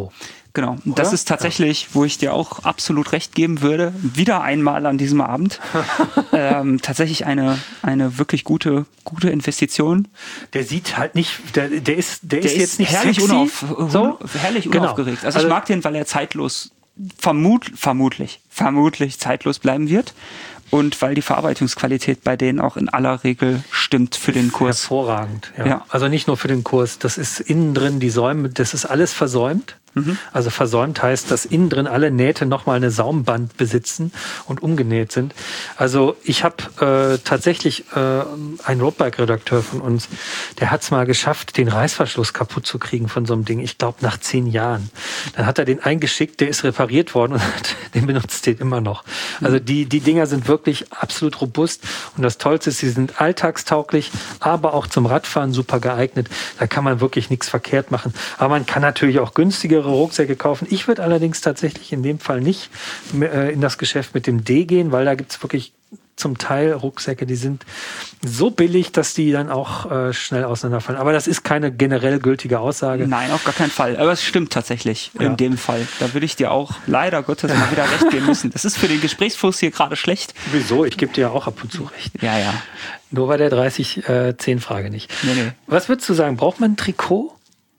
C: Genau. Und das ist tatsächlich, wo ich dir auch absolut recht geben würde, wieder einmal an diesem Abend, ähm, tatsächlich eine, eine wirklich gute, gute Investition.
B: Der sieht halt nicht, der, der ist, der,
C: Der
B: ist jetzt nicht
C: herrlich,
B: sexy,
C: unauf,
B: so?
C: herrlich
B: Genau.
C: unaufgeregt. Also,
B: Also-
C: ich mag den, weil er zeitlos, vermut, vermutlich, vermutlich zeitlos bleiben wird. Und weil die Verarbeitungsqualität bei denen auch in aller Regel stimmt für den Kurs.
B: Hervorragend, ja.
C: Ja.
B: Also nicht nur für den Kurs, das ist innen drin, die Säume, das ist alles versäumt. Mhm. Also versäumt heißt, dass innen drin alle Nähte nochmal eine Saumband besitzen und umgenäht sind. Also ich habe äh, tatsächlich äh, einen Roadbike-Redakteur von uns, der hat es mal geschafft, den Reißverschluss kaputt zu kriegen von so einem Ding. Ich glaube nach zehn Jahren. Dann hat er den eingeschickt, der ist repariert worden und hat, den benutzt den immer noch. Also die, die Dinger sind wirklich absolut robust. Und das Tollste ist, sie sind alltagstauglich, aber auch zum Radfahren super geeignet. Da kann man wirklich nichts verkehrt machen. Aber man kann natürlich auch günstigere Rucksäcke kaufen. Ich würde allerdings tatsächlich in dem Fall nicht äh, in das Geschäft mit dem D gehen, weil da gibt es wirklich zum Teil Rucksäcke, die sind so billig, dass die dann auch äh, schnell auseinanderfallen. Aber das ist keine generell gültige Aussage.
C: Nein, auf gar keinen Fall. Aber es stimmt tatsächlich
B: Ja.
C: in dem Fall. Da würde ich dir auch leider Gottes mal wieder recht geben müssen. Das ist für den Gesprächsfluss hier gerade schlecht.
B: Wieso? Ich gebe dir ja auch ab und zu recht.
C: Ja, ja.
B: Nur bei der dreißig zehn Frage nicht.
C: Nee, nee.
B: Was würdest du sagen? Braucht man ein Trikot?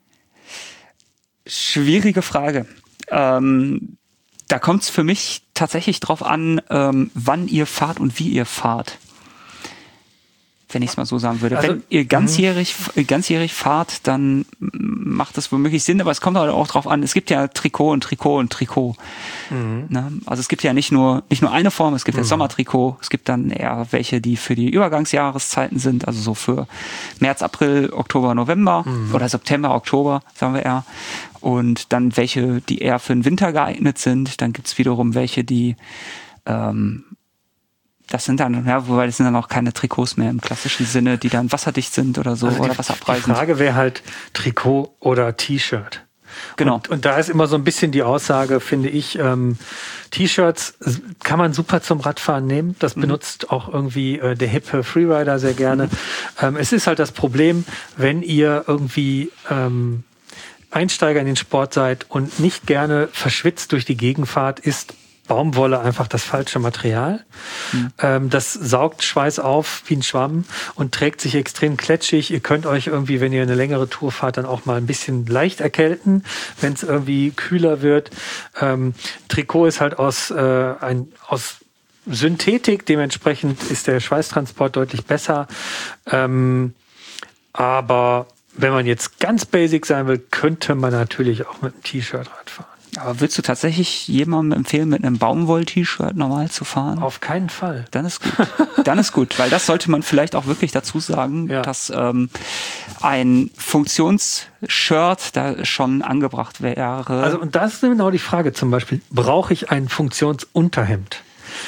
C: Schwierige Frage. Ähm, da kommt es für mich tatsächlich drauf an, ähm, wann ihr fahrt und wie ihr fahrt. Wenn ich es mal so sagen würde.
B: Also,
C: Wenn ihr ganzjährig, ganzjährig fahrt, dann macht das womöglich Sinn, aber es kommt auch drauf an, es gibt ja Trikot und Trikot und Trikot.
B: Mhm.
C: Ne? Also es gibt ja nicht nur, nicht nur eine Form, es gibt mhm. das Sommertrikot, es gibt dann eher welche, die für die Übergangsjahreszeiten sind, also so für März, April, Oktober, November mhm. oder September, Oktober, sagen wir eher. Und dann welche, die eher für den Winter geeignet sind. Dann gibt's wiederum welche, die ähm, das sind dann, ja, wobei das sind dann auch keine Trikots mehr im klassischen Sinne, die dann wasserdicht sind oder so,
B: also
C: oder
B: die,
C: wasserabweisend.
B: Die Frage wäre halt Trikot oder T-Shirt.
C: Genau.
B: Und, und da ist immer so ein bisschen die Aussage, finde ich, ähm, T-Shirts kann man super zum Radfahren nehmen. Das mhm. benutzt auch irgendwie äh, der hippe Freerider sehr gerne. Mhm. Ähm, es ist halt das Problem, wenn ihr irgendwie ähm, Einsteiger in den Sport seid und nicht gerne verschwitzt durch die Gegend fahrt, ist Baumwolle einfach das falsche Material. Mhm. Ähm, das saugt Schweiß auf wie ein Schwamm und trägt sich extrem kletschig. Ihr könnt euch irgendwie, wenn ihr eine längere Tour fahrt, dann auch mal ein bisschen leicht erkälten, wenn es irgendwie kühler wird. Ähm, Trikot ist halt aus, äh, ein, aus Synthetik, dementsprechend ist der Schweißtransport deutlich besser. Ähm, aber wenn man jetzt ganz basic sein will, könnte man natürlich auch mit einem T-Shirt Radfahren.
C: Aber willst du tatsächlich jemandem empfehlen, mit einem Baumwoll-T-Shirt normal zu fahren?
B: Auf keinen Fall.
C: Dann ist gut. Dann ist gut, weil das sollte man vielleicht auch wirklich dazu sagen,
B: ja.
C: dass ähm, ein Funktionsshirt da schon angebracht wäre.
B: Also und das ist genau die Frage zum Beispiel, brauche ich ein Funktionsunterhemd?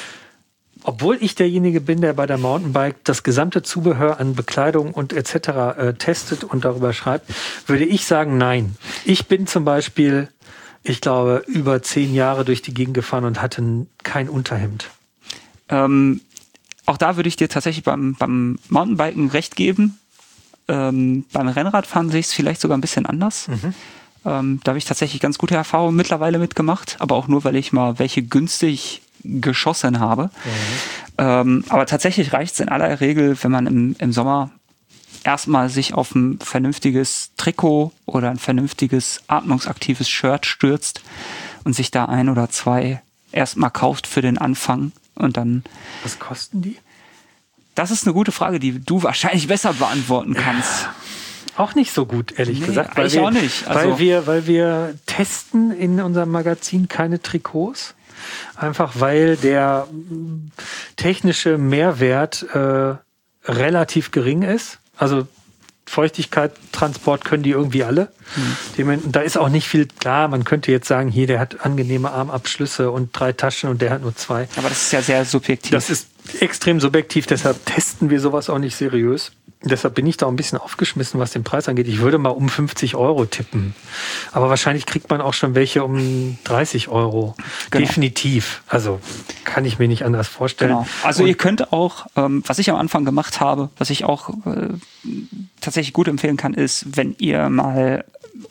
B: Obwohl ich derjenige bin, der bei der Mountainbike das gesamte Zubehör an Bekleidung und et cetera äh, testet und darüber schreibt, würde ich sagen, nein. Ich bin zum Beispiel, ich glaube, über zehn Jahre durch die Gegend gefahren und hatte kein Unterhemd.
C: Ähm, auch da würde ich dir tatsächlich beim, beim Mountainbiken recht geben. Ähm, beim Rennradfahren sehe ich es vielleicht sogar ein bisschen anders. Mhm. Ähm, da habe ich tatsächlich ganz gute Erfahrungen mittlerweile mitgemacht, aber auch nur, weil ich mal welche günstig geschossen habe. Mhm. Ähm, aber tatsächlich reicht es in aller Regel, wenn man im, im Sommer erstmal sich auf ein vernünftiges Trikot oder ein vernünftiges atmungsaktives Shirt stürzt und sich da ein oder zwei erstmal kauft für den Anfang und dann...
B: Was kosten die?
C: Das ist eine gute Frage, die du wahrscheinlich besser beantworten kannst.
B: Auch nicht so gut, ehrlich
C: nee,
B: gesagt. Weil
C: ich
B: wir,
C: auch nicht. Also
B: weil, wir, weil wir testen in unserem Magazin keine Trikots. Einfach weil der technische Mehrwert äh, relativ gering ist. Also Feuchtigkeit, Transport können die irgendwie alle. Mhm. Da ist auch nicht viel klar. Man könnte jetzt sagen, hier, der hat angenehme Armabschlüsse und drei Taschen und der hat nur zwei.
C: Aber das ist ja sehr subjektiv.
B: Das ist extrem subjektiv, deshalb testen wir sowas auch nicht seriös. Deshalb bin ich da ein bisschen aufgeschmissen, was den Preis angeht. Ich würde mal um fünfzig Euro tippen. Aber wahrscheinlich kriegt man auch schon welche um dreißig Euro. Genau. Definitiv. Also kann ich mir nicht anders vorstellen.
C: Genau. Also
B: Und
C: ihr könnt auch, ähm, was ich am Anfang gemacht habe, was ich auch äh, tatsächlich gut empfehlen kann, ist, wenn ihr mal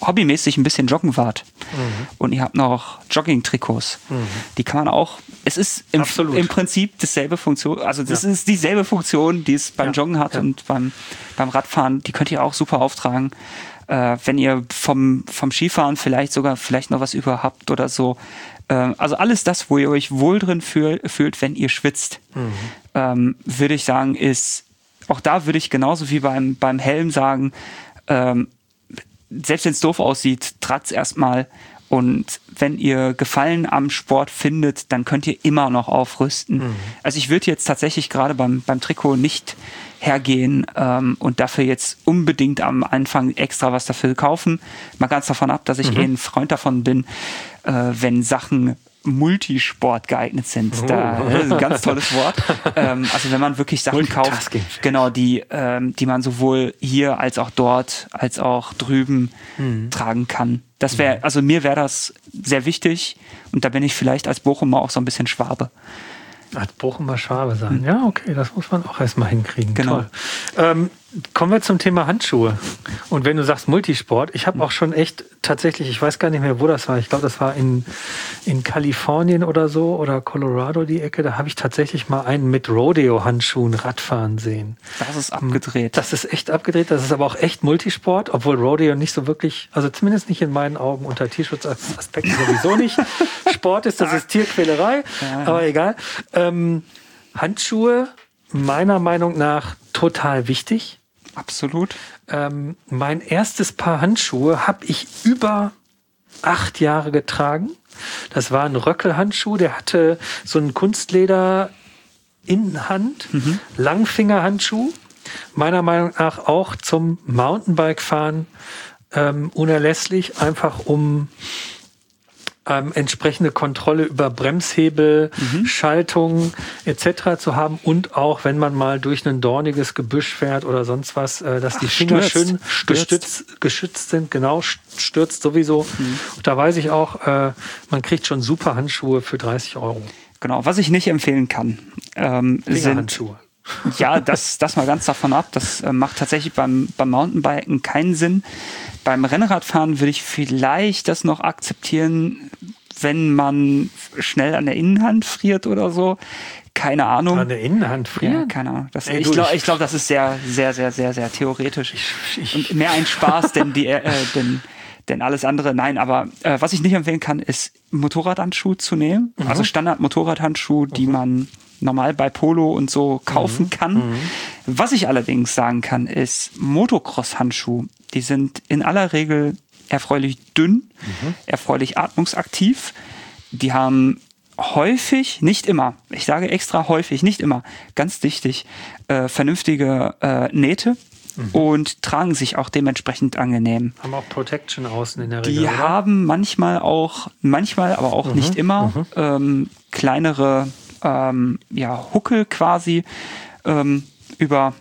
C: hobbymäßig ein bisschen joggen wart
B: Mhm.
C: und ihr habt noch Jogging-Trikots,
B: Mhm.
C: die kann man auch, es ist im,
B: Absolut.
C: im Prinzip dasselbe Funktion, also das
B: Ja.
C: ist dieselbe Funktion, die es beim
B: Ja.
C: Joggen hat
B: Ja.
C: und beim, beim Radfahren, die könnt ihr auch super auftragen. Äh, wenn ihr vom, vom Skifahren vielleicht sogar vielleicht noch was über habt oder so. Äh, also alles das, wo ihr euch wohl drin fühl, fühlt, wenn ihr schwitzt,
B: Mhm.
C: ähm, würde ich sagen, ist, auch da würde ich genauso wie beim, beim Helm sagen, ähm, selbst wenn es doof aussieht, tragt's erstmal. Und wenn ihr Gefallen am Sport findet, dann könnt ihr immer noch aufrüsten.
B: Mhm.
C: Also ich würde jetzt tatsächlich gerade beim, beim Trikot nicht hergehen ähm, und dafür jetzt unbedingt am Anfang extra was dafür kaufen. Mal ganz davon ab, dass ich
B: Mhm.
C: eh ein Freund davon bin, äh, wenn Sachen Multisport geeignet sind.
B: Oh.
C: Da, das ist ein ganz tolles Wort. ähm, also wenn man wirklich Sachen kauft,
B: Multitasking-fähig.
C: genau, die, ähm, die man sowohl hier als auch dort, als auch drüben
B: Mhm.
C: tragen kann. Das wäre, also mir wäre das sehr wichtig und da bin ich vielleicht als Bochumer auch so ein bisschen Schwabe.
B: Als Bochumer Schwabe sein. Ja, okay, das muss man auch erstmal hinkriegen.
C: Genau.
B: Toll. Ähm, kommen wir zum Thema Handschuhe. Und wenn du sagst Multisport, ich habe auch schon echt tatsächlich, ich weiß gar nicht mehr, wo das war. Ich glaube, das war in, in Kalifornien oder so oder Colorado die Ecke. Da habe ich tatsächlich mal einen mit Rodeo-Handschuhen Radfahren sehen.
C: Das ist abgedreht.
B: Das ist echt abgedreht. Das ist aber auch echt Multisport, obwohl Rodeo nicht so wirklich, also zumindest nicht in meinen Augen unter Tierschutzaspekten sowieso nicht Sport ist. Das ist Tierquälerei,
C: Ja.
B: aber egal. Ähm, Handschuhe, meiner Meinung nach total wichtig.
C: Absolut.
B: Ähm, mein erstes Paar Handschuhe habe ich über acht Jahre getragen. Das war ein Röckel-Handschuh, der hatte so einen Kunstleder Innenhand, Langfingerhandschuh. Meiner Meinung nach auch zum Mountainbike-Fahren ähm, unerlässlich, einfach um ähm, entsprechende Kontrolle über Bremshebel, Schaltung et cetera zu haben und auch, wenn man mal durch ein dorniges Gebüsch fährt oder sonst was, äh, dass die
C: Ach,
B: Finger
C: stürzt.
B: schön
C: Stürzt.
B: gestützt, geschützt sind. Genau, stürzt sowieso. Und da weiß ich auch, äh, man kriegt schon super Handschuhe für dreißig Euro.
C: Genau. Was ich nicht empfehlen kann, ähm, sind,
B: Fingerhandschuhe.
C: ja, das, das mal ganz davon ab. Das äh, macht tatsächlich beim, beim Mountainbiken keinen Sinn. Beim Rennradfahren würde ich vielleicht das noch akzeptieren, wenn man schnell an der Innenhand friert oder so. Keine Ahnung.
B: An der Innenhand
C: Ja,
B: frieren?
C: keine Ahnung. Das,
B: Ey,
C: ich
B: du,
C: glaube,
B: ich-
C: ich glaub, das ist sehr, sehr, sehr, sehr, sehr theoretisch.
B: ich-
C: Und mehr ein Spaß, denn, die, äh, denn, denn alles andere. Nein, aber äh, was ich nicht empfehlen kann, ist Motorradhandschuhe zu nehmen. Also Standard-Motorradhandschuhe, die man normal bei Polo und so kaufen kann. Was ich allerdings sagen kann, ist Motocross-Handschuhe. Die sind in aller Regel erfreulich dünn, erfreulich atmungsaktiv. Die haben häufig, nicht immer, ich sage extra häufig, nicht immer, ganz wichtig, äh, vernünftige äh, Nähte und tragen sich auch dementsprechend angenehm.
B: Haben auch Protection außen in der Regel.
C: Die
B: oder?
C: haben manchmal auch, manchmal, aber auch nicht immer, ähm, kleinere ähm, ja, Huckel quasi ähm, über,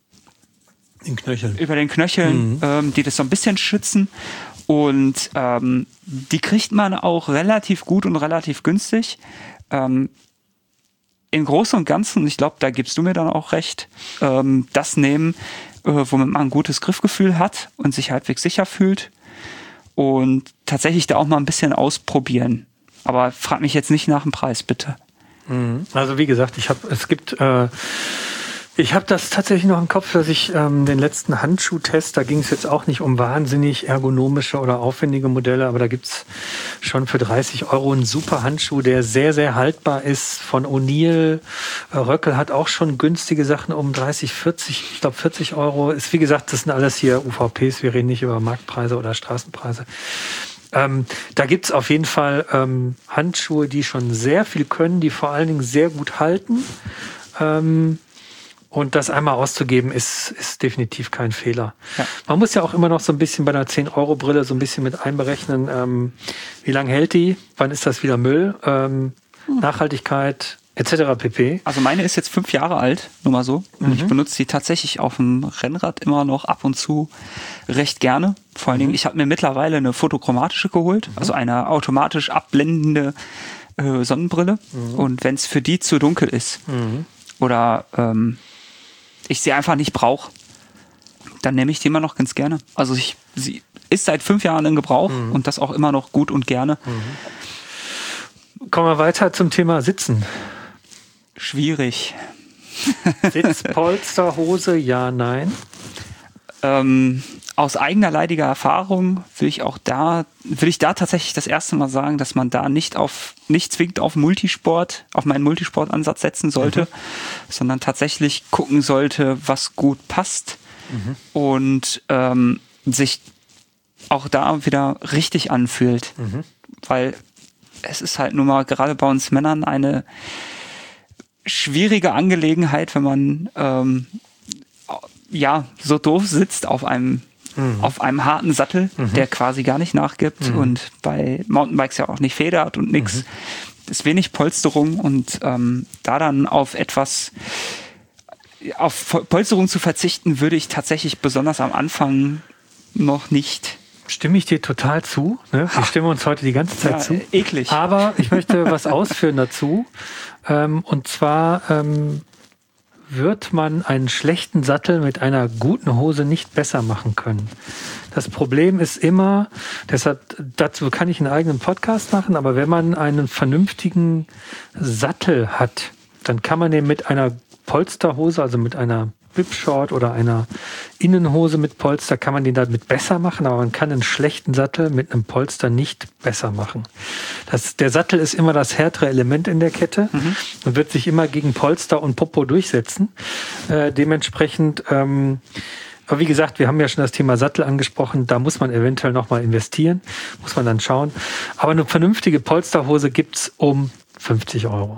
B: in Knöcheln.
C: über den Knöcheln, ähm, die das so ein bisschen schützen. Und ähm, die kriegt man auch relativ gut und relativ günstig. Ähm, Im Großen und Ganzen, ich glaube, da gibst du mir dann auch recht, ähm, das nehmen, äh, womit man ein gutes Griffgefühl hat und sich halbwegs sicher fühlt. Und tatsächlich da auch mal ein bisschen ausprobieren. Aber frag mich jetzt nicht nach dem Preis, bitte.
B: Also wie gesagt, ich habe, es gibt, äh, ich habe das tatsächlich noch im Kopf, dass ich ähm, den letzten Handschuhtest, da ging es jetzt auch nicht um wahnsinnig ergonomische oder aufwendige Modelle, aber da gibt's schon für dreißig Euro einen super Handschuh, der sehr, sehr haltbar ist, von O'Neill. Äh, Röckel hat auch schon günstige Sachen um dreißig, vierzig, ich glaube vierzig Euro. Ist wie gesagt, das sind alles hier U V Ps, wir reden nicht über Marktpreise oder Straßenpreise. Ähm, da gibt's auf jeden Fall ähm, Handschuhe, die schon sehr viel können, die vor allen Dingen sehr gut halten. Ähm, und das einmal auszugeben, ist, ist definitiv kein Fehler.
C: Ja.
B: Man muss ja auch immer noch so ein bisschen bei einer zehn Euro Brille so ein bisschen mit einberechnen, ähm, wie lange hält die, wann ist das wieder Müll, ähm, Nachhaltigkeit et cetera pp.
C: Also meine ist jetzt fünf Jahre alt, nur mal so. Und ich benutze die tatsächlich auf dem Rennrad immer noch ab und zu recht gerne. Vor allen Dingen, ich habe mir mittlerweile eine fotochromatische geholt, also eine automatisch abblendende äh, Sonnenbrille. Und wenn es für die zu dunkel ist oder ähm, ich sie einfach nicht brauche, dann nehme ich die immer noch ganz gerne. Also ich, sie ist seit fünf Jahren in Gebrauch mhm. und das auch immer noch gut und gerne.
B: Mhm. Kommen wir weiter zum Thema Sitzen.
C: Schwierig.
B: Sitzpolsterhose, ja, nein?
C: Ähm, aus eigener leidiger Erfahrung will ich auch da, will ich da tatsächlich das erste Mal sagen, dass man da nicht auf, nicht zwingend auf Multisport, auf meinen Multisportansatz setzen sollte, mhm. sondern tatsächlich gucken sollte, was gut passt mhm. und ähm, sich auch da wieder richtig anfühlt. Mhm. Weil es ist halt nun mal gerade bei uns Männern eine schwierige Angelegenheit, wenn man ähm, ja so doof sitzt auf einem mhm. auf einem harten Sattel, mhm. der quasi gar nicht nachgibt mhm. und bei Mountainbikes ja auch nicht federt und nix. Mhm. Ist wenig Polsterung und ähm, da dann auf etwas auf Polsterung zu verzichten, würde ich tatsächlich besonders am Anfang noch nicht.
B: Stimme ich dir total zu. Ne? Wir stimmen uns heute die ganze Zeit
C: ja,
B: zu.
C: Eklig.
B: Aber ich möchte was ausführen dazu. Ähm, und zwar ähm, wird man einen schlechten Sattel mit einer guten Hose nicht besser machen können. Das Problem ist immer, deshalb dazu kann ich einen eigenen Podcast machen, aber wenn man einen vernünftigen Sattel hat, dann kann man den mit einer Polsterhose, also mit einer Whipshort oder einer Innenhose mit Polster, kann man den damit besser machen, aber man kann einen schlechten Sattel mit einem Polster nicht besser machen. Das, der Sattel ist immer das härtere Element in der Kette mhm. und wird sich immer gegen Polster und Popo durchsetzen. Äh, dementsprechend, ähm, aber wie gesagt, wir haben ja schon das Thema Sattel angesprochen, da muss man eventuell nochmal investieren, muss man dann schauen. Aber eine vernünftige Polsterhose gibt's um fünfzig Euro.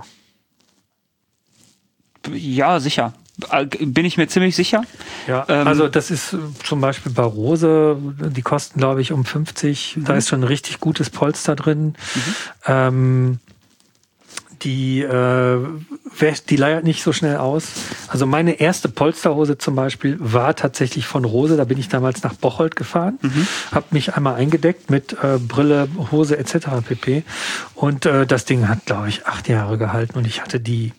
C: Ja, sicher. Bin ich mir ziemlich sicher. Ja,
B: ähm, also das ist zum Beispiel bei Rose, die kosten glaube ich um fünfzig, mhm. da ist schon ein richtig gutes Polster drin. Mhm. Ähm, die, äh, die leiert nicht so schnell aus. Also meine erste Polsterhose zum Beispiel war tatsächlich von Rose, da bin ich damals nach Bocholt gefahren, mhm. habe mich einmal eingedeckt mit äh, Brille, Hose et cetera pp. Und äh, das Ding hat glaube ich acht Jahre gehalten und ich hatte die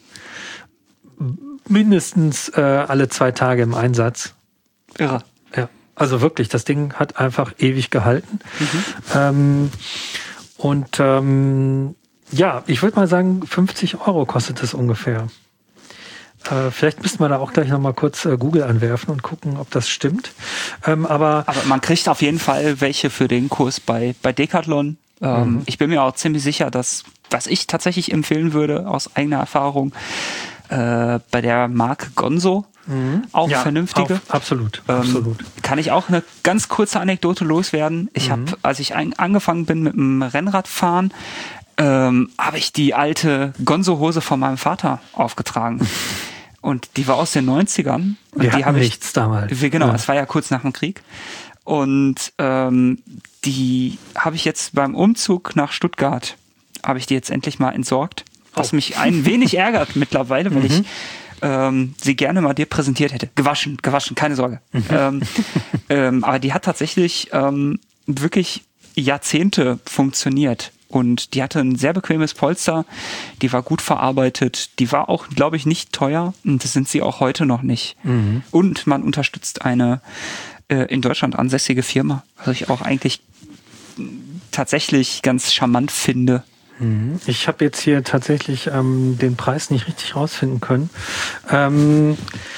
B: mindestens äh, alle zwei Tage im Einsatz.
C: Irre.
B: Ja, also wirklich, das Ding hat einfach ewig gehalten. Mhm. Ähm, und ähm, ja, ich würde mal sagen, fünfzig Euro kostet es ungefähr. Äh, vielleicht müssten wir da auch gleich nochmal kurz äh, Google anwerfen und gucken, ob das stimmt. Ähm, aber,
C: aber man kriegt auf jeden Fall welche für den Kurs bei, bei Decathlon. Ähm, mhm. Ich bin mir auch ziemlich sicher, dass, was ich tatsächlich empfehlen würde, aus eigener Erfahrung, Äh, bei der Marke Gonzo mhm. auch ja, vernünftige.
B: Auf, absolut,
C: ähm,
B: absolut.
C: Kann ich auch eine ganz kurze Anekdote loswerden. Ich mhm. habe, als ich ein, angefangen bin mit dem Rennradfahren, ähm, habe ich die alte Gonzo-Hose von meinem Vater aufgetragen. Und die war aus den neunzigern. Und
B: Wir
C: die
B: hatten
C: ich,
B: nichts damals.
C: Genau, es ja. war ja kurz nach dem Krieg. Und ähm, die habe ich jetzt beim Umzug nach Stuttgart, habe ich die jetzt endlich mal entsorgt. Was mich ein wenig ärgert mittlerweile, weil mhm. ich ähm, sie gerne mal dir präsentiert hätte. Gewaschen, gewaschen, keine Sorge. Mhm. Ähm, ähm, aber die hat tatsächlich ähm, wirklich Jahrzehnte funktioniert. Und die hatte ein sehr bequemes Polster, die war gut verarbeitet, die war auch, glaube ich, nicht teuer und das sind sie auch heute noch nicht. Mhm. Und man unterstützt eine äh, in Deutschland ansässige Firma, was ich auch eigentlich tatsächlich ganz charmant finde.
B: Ich habe jetzt hier tatsächlich ähm, den Preis nicht richtig rausfinden können. Ähm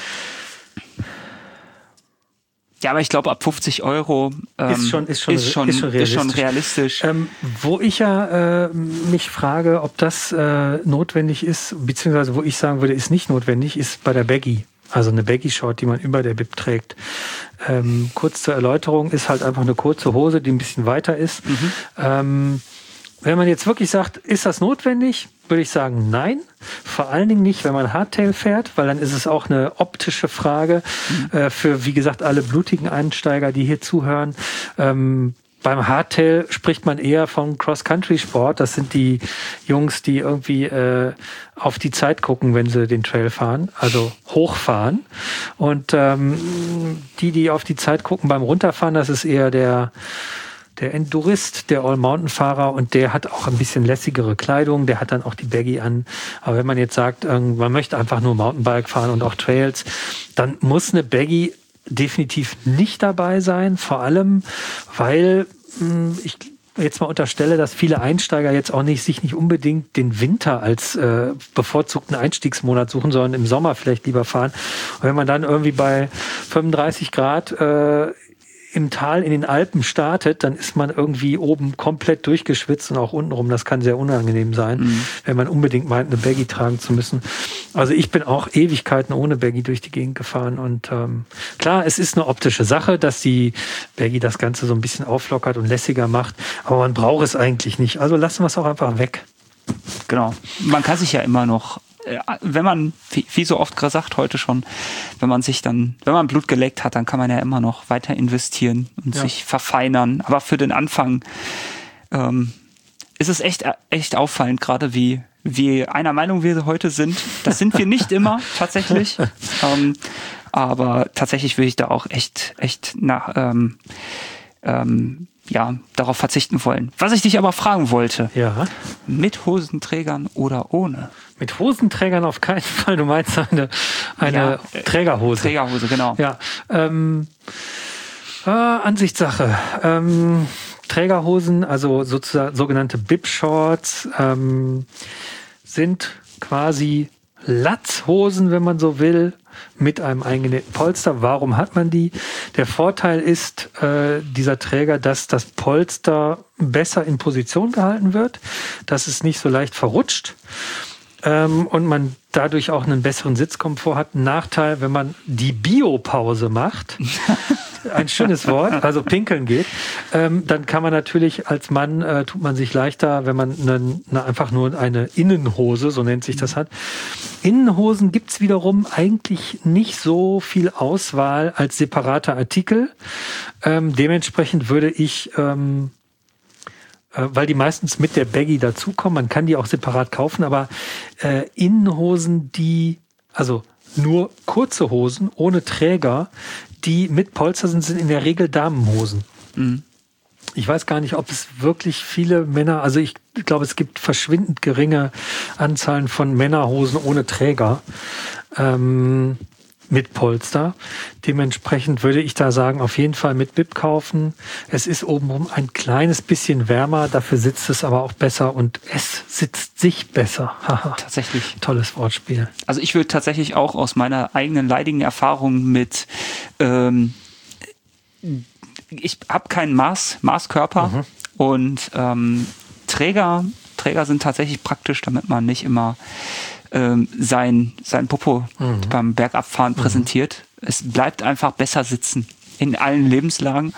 C: ja, aber ich glaube, ab fünfzig Euro ähm,
B: ist, schon, ist, schon,
C: ist, schon,
B: ist schon realistisch.
C: Ist schon realistisch.
B: Ähm, wo ich ja äh, mich frage, ob das äh, notwendig ist, beziehungsweise wo ich sagen würde, ist nicht notwendig, ist bei der Baggy. Also eine Baggy-Short, die man über der Bib trägt. Ähm, kurz zur Erläuterung, ist halt einfach eine kurze Hose, die ein bisschen weiter ist. Mhm. Ähm, Wenn man jetzt wirklich sagt, ist das notwendig, würde ich sagen, nein. Vor allen Dingen nicht, wenn man Hardtail fährt, weil dann ist es auch eine optische Frage mhm. äh, für, wie gesagt, alle blutigen Einsteiger, die hier zuhören. Ähm, beim Hardtail spricht man eher vom Cross-Country-Sport. Das sind die Jungs, die irgendwie äh, auf die Zeit gucken, wenn sie den Trail fahren, also hochfahren. Und ähm, die, die auf die Zeit gucken beim Runterfahren, das ist eher der Der Endurist, der All-Mountain-Fahrer, und der hat auch ein bisschen lässigere Kleidung, der hat dann auch die Baggy an. Aber wenn man jetzt sagt, man möchte einfach nur Mountainbike fahren und auch Trails, dann muss eine Baggy definitiv nicht dabei sein, vor allem, weil mh, ich jetzt mal unterstelle, dass viele Einsteiger jetzt auch nicht sich nicht unbedingt den Winter als äh, bevorzugten Einstiegsmonat suchen, sondern im Sommer vielleicht lieber fahren. Und wenn man dann irgendwie bei fünfunddreißig Grad äh, im Tal in den Alpen startet, dann ist man irgendwie oben komplett durchgeschwitzt und auch untenrum. Das kann sehr unangenehm sein, mhm. wenn man unbedingt meint, eine Baggy tragen zu müssen. Also ich bin auch Ewigkeiten ohne Baggy durch die Gegend gefahren und ähm, klar, es ist eine optische Sache, dass die Baggy das Ganze so ein bisschen auflockert und lässiger macht, aber man braucht es eigentlich nicht. Also lassen wir es auch einfach weg.
C: Genau. Man kann sich ja immer noch, wenn man, wie, wie so oft gesagt heute schon, wenn man sich dann, wenn man Blut geleckt hat, dann kann man ja immer noch weiter investieren und ja. sich verfeinern. Aber für den Anfang ähm, ist es echt, echt auffallend, gerade wie, wie einer Meinung wir heute sind. Das sind wir nicht immer, tatsächlich. ähm, aber tatsächlich will ich da auch echt, echt nach, ähm, ähm, ja, darauf verzichten wollen. Was ich dich aber fragen wollte,
B: ja.
C: mit Hosenträgern oder ohne?
B: Mit Hosenträgern auf keinen Fall. Du meinst eine, eine ja, Trägerhose.
C: Trägerhose, genau.
B: Ja, ähm, äh, Ansichtssache. Ähm, Trägerhosen, also sozusagen sogenannte Bib-Shorts, ähm, sind quasi Latzhosen, wenn man so will, mit einem eingenähten Polster. Warum hat man die? Der Vorteil ist äh, dieser Träger, dass das Polster besser in Position gehalten wird, dass es nicht so leicht verrutscht ähm, und man dadurch auch einen besseren Sitzkomfort hat. Ein Nachteil, wenn man die Biopause macht, ein schönes Wort, also pinkeln geht, ähm, dann kann man natürlich als Mann, äh, tut man sich leichter, wenn man eine, eine, einfach nur eine Innenhose, so nennt sich das, hat. Innenhosen gibt's wiederum eigentlich nicht so viel Auswahl als separater Artikel. Ähm, dementsprechend würde ich, ähm, äh, weil die meistens mit der Baggy dazukommen, man kann die auch separat kaufen, aber äh, Innenhosen, die, also nur kurze Hosen ohne Träger, die mit Polster sind, sind in der Regel Damenhosen. Mhm. Ich weiß gar nicht, ob es wirklich viele Männer, also ich glaube, es gibt verschwindend geringe Anzahlen von Männerhosen ohne Träger ähm, mit Polster. Dementsprechend würde ich da sagen, auf jeden Fall mit Bib kaufen. Es ist obenrum ein kleines bisschen wärmer, dafür sitzt es aber auch besser und es sitzt sich besser.
C: Tatsächlich.
B: Tolles Wortspiel.
C: Also ich würde tatsächlich auch aus meiner eigenen leidigen Erfahrung mit ähm, ich habe keinen Maß, Maßkörper mhm. und ähm, Träger, Träger sind tatsächlich praktisch, damit man nicht immer ähm, sein, sein Popo mhm. beim Bergabfahren mhm. präsentiert. Es bleibt einfach besser sitzen in allen Lebenslagen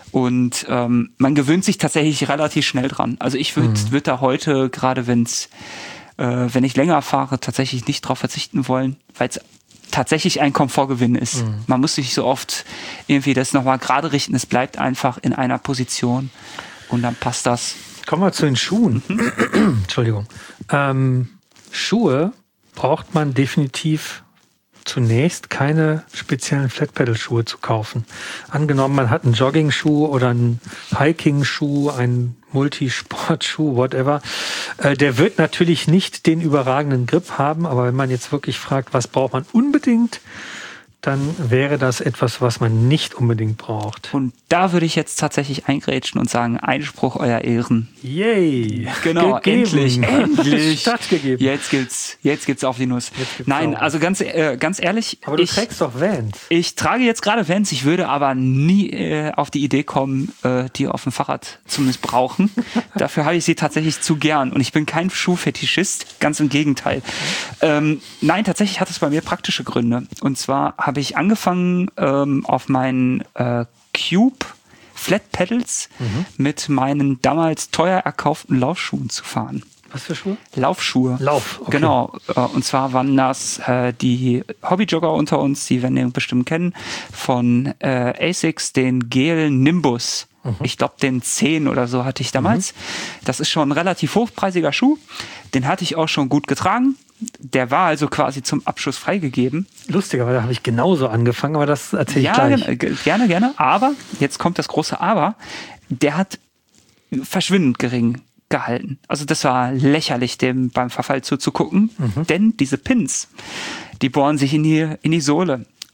C: und ähm, man gewöhnt sich tatsächlich relativ schnell dran. Also ich würde mhm. würd da heute, gerade wenn's, äh, wenn ich länger fahre, tatsächlich nicht drauf verzichten wollen, weil es tatsächlich ein Komfortgewinn ist. Mhm. Man muss sich so oft irgendwie das nochmal gerade richten. Es bleibt einfach in einer Position und dann passt das.
B: Kommen wir zu den Schuhen. Mhm. Entschuldigung. Ähm, Schuhe braucht man definitiv zunächst keine speziellen Flat-Pedal-Schuhe zu kaufen. Angenommen, man hat einen Jogging-Schuh oder einen Hiking-Schuh, einen Multisportschuh, whatever. Äh, der wird natürlich nicht den überragenden Grip haben, aber wenn man jetzt wirklich fragt, was braucht man unbedingt, dann wäre das etwas, was man nicht unbedingt braucht.
C: Und da würde ich jetzt tatsächlich eingrätschen und sagen, Einspruch, euer Ehren.
B: Yay!
C: Genau,
B: gegeben.
C: endlich, endlich.
B: Stattgegeben.
C: Jetzt gibt's, jetzt gibt's auf die Nuss. Nein, auch. also ganz, äh, ganz ehrlich.
B: Aber du
C: ich,
B: trägst doch Vans.
C: Ich trage jetzt gerade Vans, ich würde aber nie äh, auf die Idee kommen, äh, die auf dem Fahrrad zu missbrauchen. Dafür habe ich sie tatsächlich zu gern und ich bin kein Schuhfetischist, ganz im Gegenteil. Ähm, nein, tatsächlich hat es bei mir praktische Gründe. Und zwar habe ich angefangen, ähm, auf meinen äh, Cube Flat Pedals mhm. mit meinen damals teuer erkauften Laufschuhen zu fahren.
B: Was für Schuhe?
C: Laufschuhe.
B: Lauf, okay.
C: Genau. Und zwar waren das äh, die Hobbyjogger unter uns, die werden den bestimmt kennen, von äh, Asics, den Gel Nimbus. Mhm. Ich glaube, den zehn oder so hatte ich damals. Mhm. Das ist schon ein relativ hochpreisiger Schuh. Den hatte ich auch schon gut getragen. Der war also quasi zum Abschuss freigegeben.
B: Lustiger, weil da habe ich genauso angefangen, aber das erzähle ich
C: ja,
B: gleich.
C: Gerne, gerne, gerne. Aber, jetzt kommt das große Aber, der hat verschwindend gering gehalten. Also das war lächerlich, dem beim Verfall zuzugucken, mhm. denn diese Pins, die bohren sich in die, in die Sohle.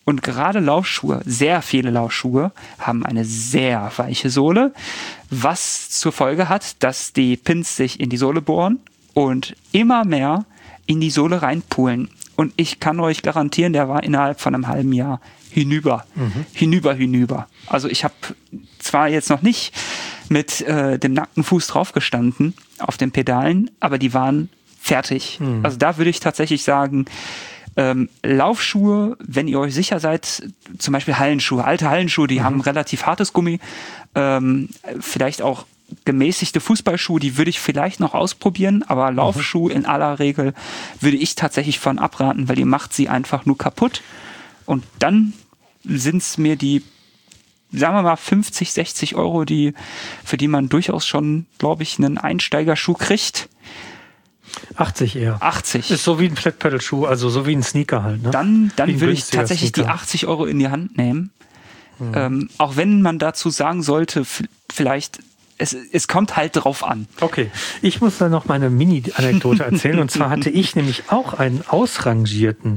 C: Und gerade Laufschuhe, sehr viele Laufschuhe, haben eine sehr weiche Sohle, was zur Folge hat, dass die Pins sich in die Sohle bohren und immer mehr in die Sohle reinpulen. Und ich kann euch garantieren, der war innerhalb von einem halben Jahr hinüber, mhm. hinüber, hinüber. Also ich habe zwar jetzt noch nicht mit äh, dem nackten Fuß draufgestanden auf den Pedalen, aber die waren fertig. Mhm. Also da würde ich tatsächlich sagen, ähm, Laufschuhe, wenn ihr euch sicher seid, zum Beispiel Hallenschuhe, alte Hallenschuhe, die mhm. haben relativ hartes Gummi, ähm, vielleicht auch gemäßigte Fußballschuhe, die würde ich vielleicht noch ausprobieren, aber Laufschuhe in aller Regel würde ich tatsächlich von abraten, weil ihr macht sie einfach nur kaputt und dann sind es mir die, sagen wir mal, fünfzig, sechzig Euro, die, für die man durchaus schon, glaube ich, einen Einsteigerschuh kriegt.
B: achtzig eher.
C: achtzig.
B: Ist so wie ein Flat-Pedal-Schuh, also so wie ein Sneaker halt. Ne?
C: Dann, dann würde ich tatsächlich Sneaker. die achtzig Euro in die Hand nehmen. Mhm. Ähm, auch wenn man dazu sagen sollte, f- vielleicht Es, es kommt halt drauf an.
B: Okay, ich muss da noch meine Mini-Anekdote erzählen. Und zwar hatte ich nämlich auch einen ausrangierten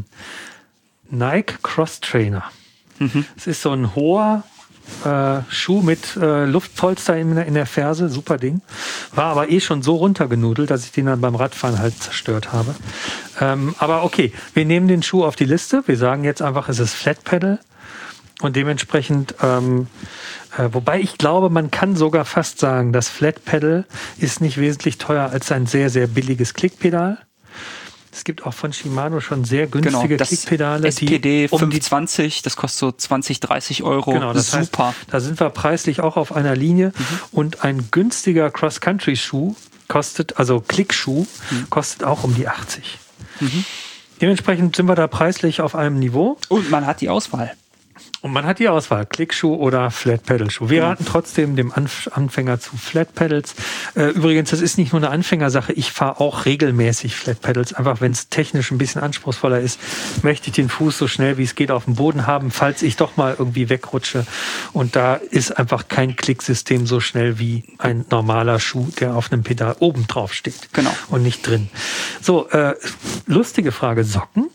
B: Nike Cross Trainer. Mhm. Es ist so ein hoher äh, Schuh mit äh, Luftpolster in, in der Ferse, super Ding. War aber eh schon so runtergenudelt, dass ich den dann beim Radfahren halt zerstört habe. Ähm, aber okay, wir nehmen den Schuh auf die Liste. Wir sagen jetzt einfach, es ist Flat Pedal. Und dementsprechend, ähm, äh, wobei ich glaube, man kann sogar fast sagen, das Flat Pedal ist nicht wesentlich teurer als ein sehr, sehr billiges Klickpedal. Es gibt auch von Shimano schon sehr günstige
C: genau, das
B: Klickpedale.
C: S P D um fünfhundertzwanzig, das kostet so zwanzig, dreißig Euro.
B: Genau, das super. Heißt, da sind wir preislich auch auf einer Linie. Mhm. Und ein günstiger Cross-Country-Schuh kostet, also Klickschuh, mhm. kostet auch um die achtzig. Mhm. Dementsprechend sind wir da preislich auf einem Niveau.
C: Und man hat die Auswahl.
B: Und man hat die Auswahl, Klickschuh oder Flat-Pedal-Schuh. Wir raten trotzdem dem Anf- Anfänger zu Flat-Pedals. Äh, übrigens, das ist nicht nur eine Anfängersache. Ich fahre auch regelmäßig Flat-Pedals. Einfach, wenn es technisch ein bisschen anspruchsvoller ist, möchte ich den Fuß so schnell wie es geht auf dem Boden haben, falls ich doch mal irgendwie wegrutsche. Und da ist einfach kein Klicksystem so schnell wie ein normaler Schuh, der auf einem Pedal oben drauf steht.
C: Genau.
B: Und nicht drin. So, äh, lustige Frage. Socken?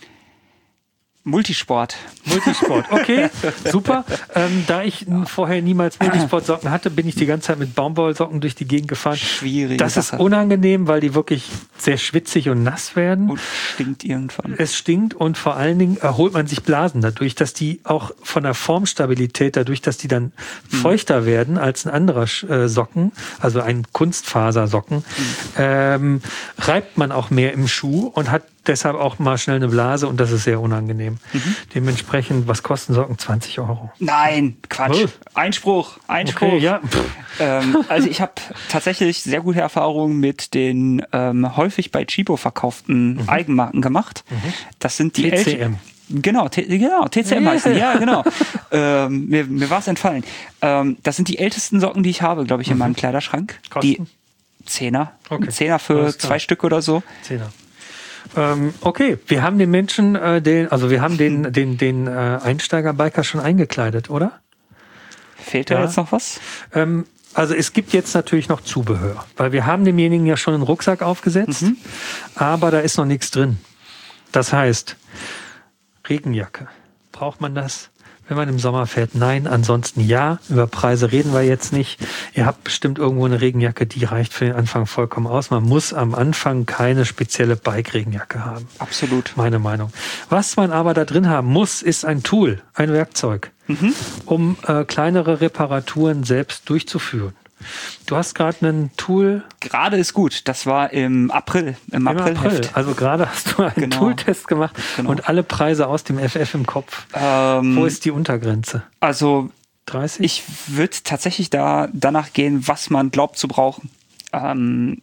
C: Multisport.
B: Multisport, okay, super. Ähm, da ich vorher niemals Multisportsocken hatte, bin ich die ganze Zeit mit Baumwollsocken durch die Gegend gefahren.
C: Schwierig.
B: Das Sache. Ist unangenehm, weil die wirklich sehr schwitzig und nass werden.
C: Und stinkt irgendwann.
B: Es stinkt und vor allen Dingen erholt man sich Blasen dadurch, dass die auch von der Formstabilität, dadurch, dass die dann hm. feuchter werden als ein anderer äh, Socken, also ein Kunstfasersocken, hm. ähm, reibt man auch mehr im Schuh und hat deshalb auch mal schnell eine Blase und das ist sehr unangenehm. Mhm. Dementsprechend, was kosten Socken? zwanzig Euro.
C: Nein, Quatsch. Oh. Einspruch, Einspruch.
B: Okay, ja.
C: ähm, also ich habe tatsächlich sehr gute Erfahrungen mit den ähm, häufig bei Chibo verkauften mhm. Eigenmarken gemacht. Mhm. Das sind die
B: T C M.
C: El- Genau, T- genau, T C M heißen. Ja, genau. ähm, mir mir war es entfallen. Ähm, das sind die ältesten Socken, die ich habe, glaube ich, in mhm. meinem Kleiderschrank.
B: Kosten?
C: Die Zehner.
B: Okay.
C: Zehner für zwei Stück oder so.
B: Zehner. Ähm, okay, wir haben den Menschen, äh, den, also wir haben den, den, den äh, Einsteiger-Biker schon eingekleidet, oder?
C: Fehlt da ja. jetzt noch was?
B: Ähm, also es gibt jetzt natürlich noch Zubehör, weil wir haben demjenigen ja schon einen Rucksack aufgesetzt, mhm. aber da ist noch nichts drin. Das heißt, Regenjacke, braucht man das? Wenn man im Sommer fährt, nein. Ansonsten ja. Über Preise reden wir jetzt nicht. Ihr habt bestimmt irgendwo eine Regenjacke, die reicht für den Anfang vollkommen aus. Man muss am Anfang keine spezielle Bike-Regenjacke haben.
C: Absolut.
B: Meine Meinung. Was man aber da drin haben muss, ist ein Tool, ein Werkzeug, mhm. um äh, kleinere Reparaturen selbst durchzuführen. Du hast gerade ein Tool.
C: Gerade ist gut. Das war im April. Im,
B: Im
C: April.
B: April. Also gerade hast du einen genau. Tooltest gemacht genau. und alle Preise aus dem F F im Kopf. Ähm, Wo ist die Untergrenze?
C: Also
B: dreißig?
C: Ich würde tatsächlich da danach gehen, was man glaubt zu brauchen. Ähm,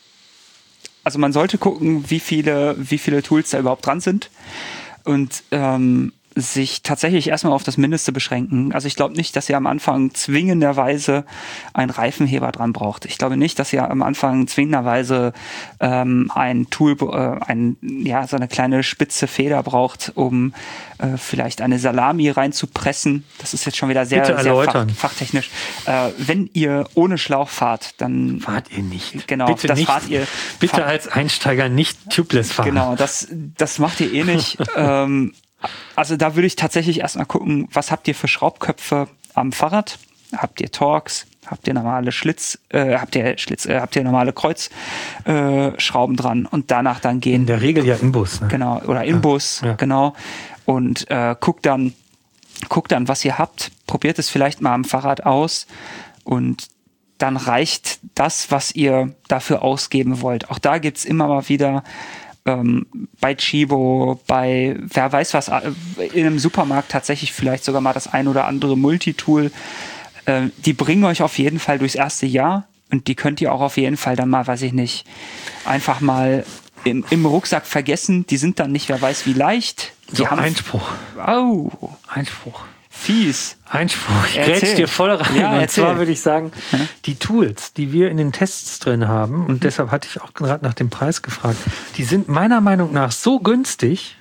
C: also man sollte gucken, wie viele, wie viele Tools da überhaupt dran sind. Und ähm, sich tatsächlich erstmal auf das Mindeste beschränken. Also ich glaube nicht, dass ihr am Anfang zwingenderweise einen Reifenheber dran braucht. Ich glaube nicht, dass ihr am Anfang zwingenderweise ähm, ein Tool, äh, ein, ja, so eine kleine spitze Feder braucht, um äh, vielleicht eine Salami reinzupressen. Das ist jetzt schon wieder sehr, sehr fach, fachtechnisch. Äh, wenn ihr ohne Schlauch fahrt, dann...
B: Fahrt ihr nicht.
C: Genau,
B: bitte
C: das
B: nicht,
C: fahrt ihr...
B: Bitte
C: fahrt,
B: als Einsteiger nicht tubeless fahren.
C: Genau, das, das macht ihr eh nicht. ähm, Also da würde ich tatsächlich erstmal gucken, was habt ihr für Schraubköpfe am Fahrrad? Habt ihr Torx? Habt ihr normale Schlitz, äh, habt ihr Schlitz, äh, habt ihr normale Kreuzschrauben äh, Schrauben dran und danach dann gehen.
B: In der Regel ja Inbus. Ne?
C: Genau, oder Inbus,
B: ja, ja.
C: genau. Und äh, guckt dann, guckt dann, was ihr habt, probiert es vielleicht mal am Fahrrad aus und dann reicht das, was ihr dafür ausgeben wollt. Auch da gibt's immer mal wieder ähm, bei Chibo, bei wer weiß was, in einem Supermarkt tatsächlich vielleicht sogar mal das ein oder andere Multitool. Äh, die bringen euch auf jeden Fall durchs erste Jahr und die könnt ihr auch auf jeden Fall dann mal, weiß ich nicht, einfach mal im, im Rucksack vergessen. Die sind dann nicht, wer weiß wie leicht. Die
B: So,
C: haben
B: Einspruch.
C: Oh,
B: Einspruch.
C: fies.
B: Einspruch. Ich
C: Erzähl.
B: grätsch dir voll rein.
C: Ja,
B: und
C: erzähl.
B: zwar würde ich sagen,
C: Ja.
B: die Tools, die wir in den Tests drin haben, und deshalb hatte ich auch gerade nach dem Preis gefragt, die sind meiner Meinung nach so günstig.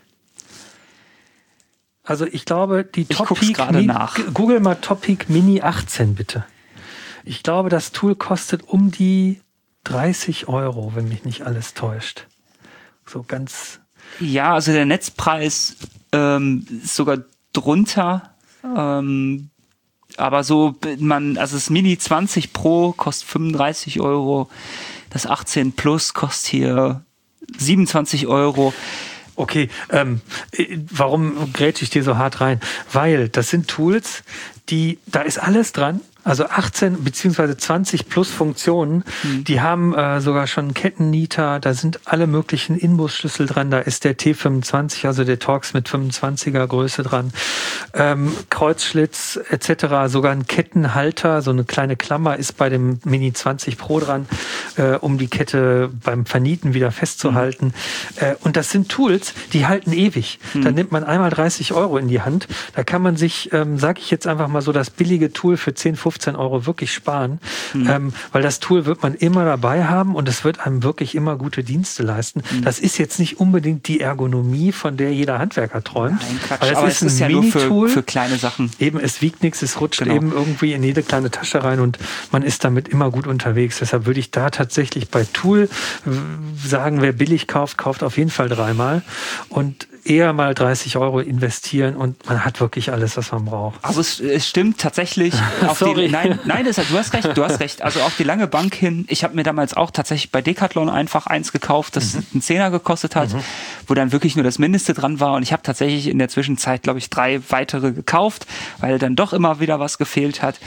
B: Also ich glaube, die
C: Ich
B: Top
C: guck's
B: Peak
C: gerade
B: Mi-
C: nach.
B: Google mal Top Peak Mini achtzehn bitte. Ich glaube, das Tool kostet um die dreißig Euro, wenn mich nicht alles täuscht. So ganz.
C: Ja, also der Netzpreis ähm, ist sogar drunter. Ähm, aber so, man, also das Mini zwanzig Pro kostet fünfunddreißig Euro. Das achtzehn Plus kostet hier siebenundzwanzig Euro.
B: Okay, ähm, äh, warum grätsche ich dir so hart rein? Weil das sind Tools, die, da ist alles dran. Also achtzehn beziehungsweise zwanzig plus Funktionen, mhm. die haben äh, sogar schon einen Kettennieter, da sind alle möglichen Inbus-Schlüssel dran, da ist der T fünfundzwanzig, also der Torx mit fünfundzwanziger Größe dran, ähm, Kreuzschlitz et cetera, sogar ein Kettenhalter, so eine kleine Klammer ist bei dem Mini zwanzig Pro dran, äh, um die Kette beim Vernieten wieder festzuhalten. Mhm. Äh, und das sind Tools, die halten ewig. Mhm. Da nimmt man einmal dreißig Euro in die Hand, da kann man sich, ähm, sage ich jetzt einfach mal so, das billige Tool für zehn, fünfzehn Euro wirklich sparen, mhm. ähm, weil das Tool wird man immer dabei haben und es wird einem wirklich immer gute Dienste leisten. Mhm. Das ist jetzt nicht unbedingt die Ergonomie, von der jeder Handwerker träumt.
C: Nein, Quatsch,
B: weil es
C: aber
B: ist
C: es ist
B: ein
C: ja nur
B: Mini-Tool.
C: für, für kleine Sachen.
B: Eben, es wiegt nichts, es rutscht
C: Genau.
B: eben irgendwie in jede kleine Tasche rein und man ist damit immer gut unterwegs. Deshalb würde ich da tatsächlich bei Tool sagen, wer billig kauft, kauft auf jeden Fall dreimal und eher mal dreißig Euro investieren und man hat wirklich alles, was man braucht.
C: Also es, es stimmt tatsächlich. Auf
B: Sorry.
C: die, nein, nein, das, du hast recht, du hast recht. Also auf die lange Bank hin. Ich habe mir damals auch tatsächlich bei Decathlon einfach eins gekauft, das mhm. einen Zehner gekostet hat, mhm. wo dann wirklich nur das Mindeste dran war. Und ich habe tatsächlich in der Zwischenzeit, glaube ich, drei weitere gekauft, weil dann doch immer wieder was gefehlt hat.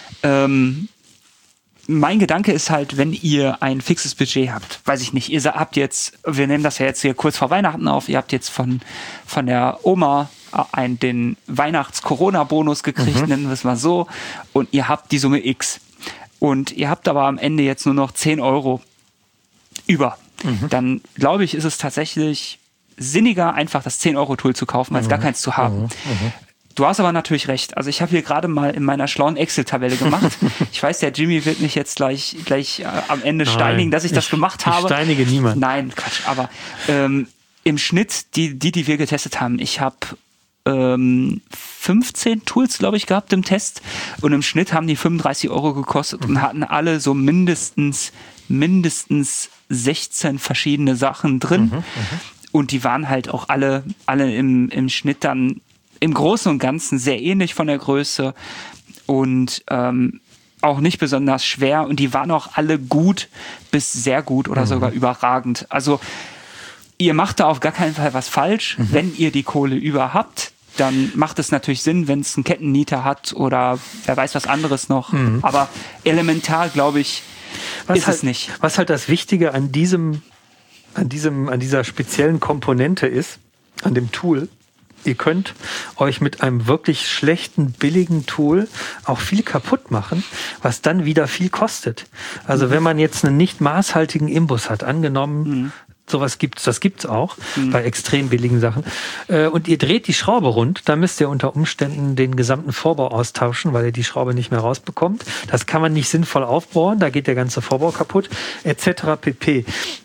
C: Ähm, Mein Gedanke ist halt, wenn ihr ein fixes Budget habt, weiß ich nicht, ihr habt jetzt, wir nehmen das ja jetzt hier kurz vor Weihnachten auf, ihr habt jetzt von, von der Oma einen, den Weihnachts-Corona-Bonus gekriegt, mhm. nennen wir es mal so, und ihr habt die Summe X. Und ihr habt aber am Ende jetzt nur noch zehn Euro über. Mhm. Dann glaube ich, ist es tatsächlich sinniger, einfach das zehn Euro Tool zu kaufen, als mhm. gar keins zu haben. Mhm. Mhm. Du hast aber natürlich recht. Also ich habe hier gerade mal in meiner schlauen Excel-Tabelle gemacht. Ich weiß, der Jimmy wird mich jetzt gleich, gleich äh, am Ende
B: Nein,
C: steinigen, dass ich, ich das gemacht habe.
B: Ich steinige niemand.
C: Nein, Quatsch. Aber ähm, im Schnitt, die, die, die wir getestet haben, ich habe ähm, fünfzehn Tools, glaube ich, gehabt im Test. Und im Schnitt haben die fünfunddreißig Euro gekostet mhm. und hatten alle so mindestens, mindestens sechzehn verschiedene Sachen drin. Mhm, und die waren halt auch alle, alle im, im Schnitt dann im Großen und Ganzen sehr ähnlich von der Größe und ähm, auch nicht besonders schwer. Und die waren auch alle gut bis sehr gut oder mhm. sogar überragend. Also ihr macht da auf gar keinen Fall was falsch. Mhm. Wenn ihr die Kohle über habt, dann macht es natürlich Sinn, wenn es einen Kettennieter hat oder wer weiß was anderes noch. Mhm. Aber elementar, glaube ich,
B: was
C: ist
B: halt,
C: es nicht.
B: Was halt das Wichtige an diesem, an diesem, an dieser speziellen Komponente ist, an dem Tool, ihr könnt euch mit einem wirklich schlechten, billigen Tool auch viel kaputt machen, was dann wieder viel kostet. Also mhm. wenn man jetzt einen nicht maßhaltigen Imbus hat, angenommen, mhm. sowas gibt's, das gibt's auch mhm. bei extrem billigen Sachen. Und ihr dreht die Schraube rund, dann müsst ihr unter Umständen den gesamten Vorbau austauschen, weil ihr die Schraube nicht mehr rausbekommt. Das kann man nicht sinnvoll aufbohren, da geht der ganze Vorbau kaputt, et cetera pp.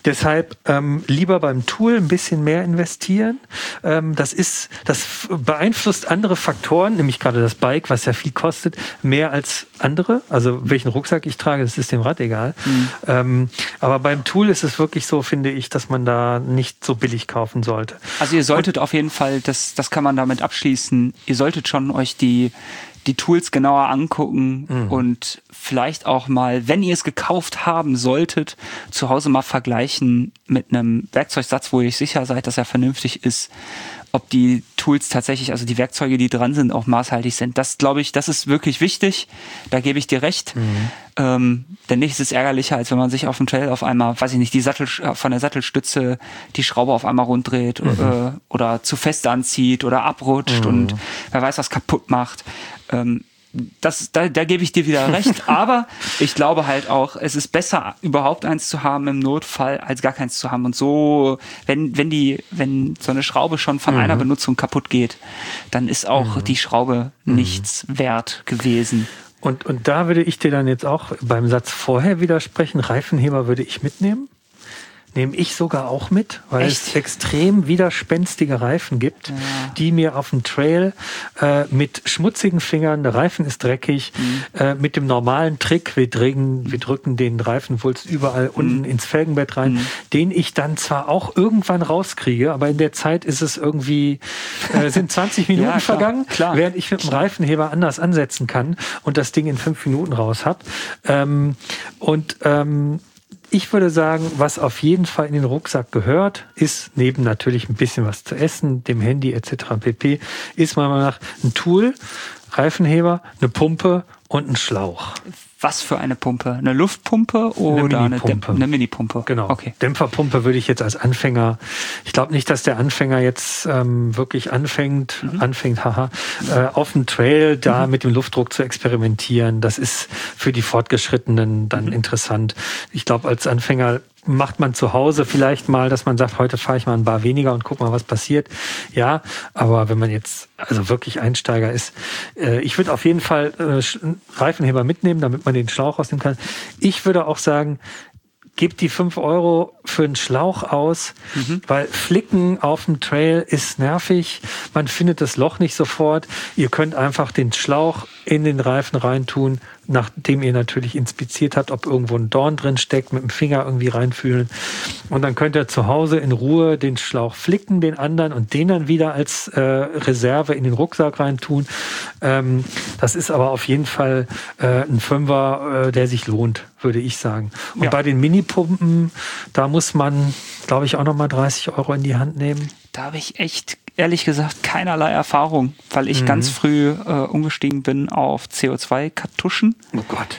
B: Deshalb ähm, lieber beim Tool ein bisschen mehr investieren. Ähm, das ist, das beeinflusst andere Faktoren, nämlich gerade das Bike, was ja viel kostet, mehr als andere. Also welchen Rucksack ich trage, das ist dem Rad egal. Mhm. Ähm, aber beim Tool ist es wirklich so, finde ich, dass man da nicht so billig kaufen sollte.
C: Also ihr solltet Und, auf jeden Fall, das, das kann man damit abschließen, ihr solltet schon euch die die Tools genauer angucken mhm. und vielleicht auch mal, wenn ihr es gekauft haben solltet, zu Hause mal vergleichen mit einem Werkzeugsatz, wo ihr euch sicher seid, dass er vernünftig ist, ob die Tools tatsächlich, also die Werkzeuge, die dran sind, auch maßhaltig sind. Das, glaube ich, das ist wirklich wichtig. Da gebe ich dir recht. Mhm. Ähm, denn nichts ist ärgerlicher, als wenn man sich auf dem Trail auf einmal, weiß ich nicht, die Sattel, von der Sattelstütze die Schraube auf einmal runddreht mhm. äh, oder zu fest anzieht oder abrutscht mhm. und wer weiß, was kaputt macht. Ähm, Das, da, da gebe ich dir wieder recht, aber ich glaube halt auch, es ist besser, überhaupt eins zu haben im Notfall, als gar keins zu haben. Und so, wenn, wenn die, wenn so eine Schraube schon von mhm. einer Benutzung kaputt geht, dann ist auch mhm. die Schraube nichts mhm. wert gewesen.
B: Und, und da würde ich dir dann jetzt auch beim Satz vorher widersprechen, Reifenheber würde ich mitnehmen. Nehme ich sogar auch mit, weil Echt? es extrem widerspenstige Reifen gibt, ja. die mir auf dem Trail äh, mit schmutzigen Fingern, der Reifen ist dreckig, mhm. äh, mit dem normalen Trick, wir drücken, wir drücken den Reifenwulst überall mhm. unten ins Felgenbett rein, mhm. den ich dann zwar auch irgendwann rauskriege, aber in der Zeit ist es irgendwie, äh, sind zwanzig Minuten ja, klar, vergangen, klar. während ich mit dem Reifenheber anders ansetzen kann und das Ding in fünf Minuten raus habe. Ähm, und ähm, Ich würde sagen, was auf jeden Fall in den Rucksack gehört, ist neben natürlich ein bisschen was zu essen, dem Handy et cetera pp., ist meiner Meinung nach ein Tool, Reifenheber, eine Pumpe und ein Schlauch.
C: Was für eine Pumpe? Eine Luftpumpe oder eine Mini-Pumpe? Eine Mini-Pumpe.
B: Genau. Okay. Dämpferpumpe würde ich jetzt als Anfänger, ich glaube nicht, dass der Anfänger jetzt ähm, wirklich anfängt, mhm. anfängt, haha, äh, auf dem Trail da mhm. mit dem Luftdruck zu experimentieren. Das ist für die Fortgeschrittenen dann mhm. interessant. Ich glaube, als Anfänger macht man zu Hause vielleicht mal, dass man sagt, heute fahre ich mal ein Bar weniger und guck mal, was passiert. Ja, aber wenn man jetzt also wirklich Einsteiger ist, äh, ich würde auf jeden Fall äh, Reifenheber mitnehmen, damit man den Schlauch rausnehmen kann. Ich würde auch sagen, gebt die fünf Euro für einen Schlauch aus, mhm. weil Flicken auf dem Trail ist nervig. Man findet das Loch nicht sofort. Ihr könnt einfach den Schlauch in den Reifen reintun, nachdem ihr natürlich inspiziert habt, ob irgendwo ein Dorn drin steckt, mit dem Finger irgendwie reinfühlen. Und dann könnt ihr zu Hause in Ruhe den Schlauch flicken, den anderen, und den dann wieder als äh, Reserve in den Rucksack reintun. Ähm, das ist aber auf jeden Fall äh, ein Fünfer, äh, der sich lohnt, würde ich sagen. Und ja. bei den Minipumpen, da muss man, glaube ich, auch nochmal dreißig Euro in die Hand nehmen.
C: Da habe ich echt, ehrlich gesagt, keinerlei Erfahrung, weil ich mhm. ganz früh äh, umgestiegen bin auf C O zwei Kartuschen.
B: Oh Gott.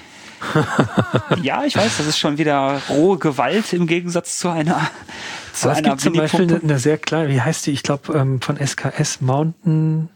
C: Ja, ich weiß, das ist schon wieder rohe Gewalt im Gegensatz zu einer zu
B: einer es gibt zum Beispiel eine sehr kleine, wie heißt die? Ich glaube, ähm, von S K S Mountain.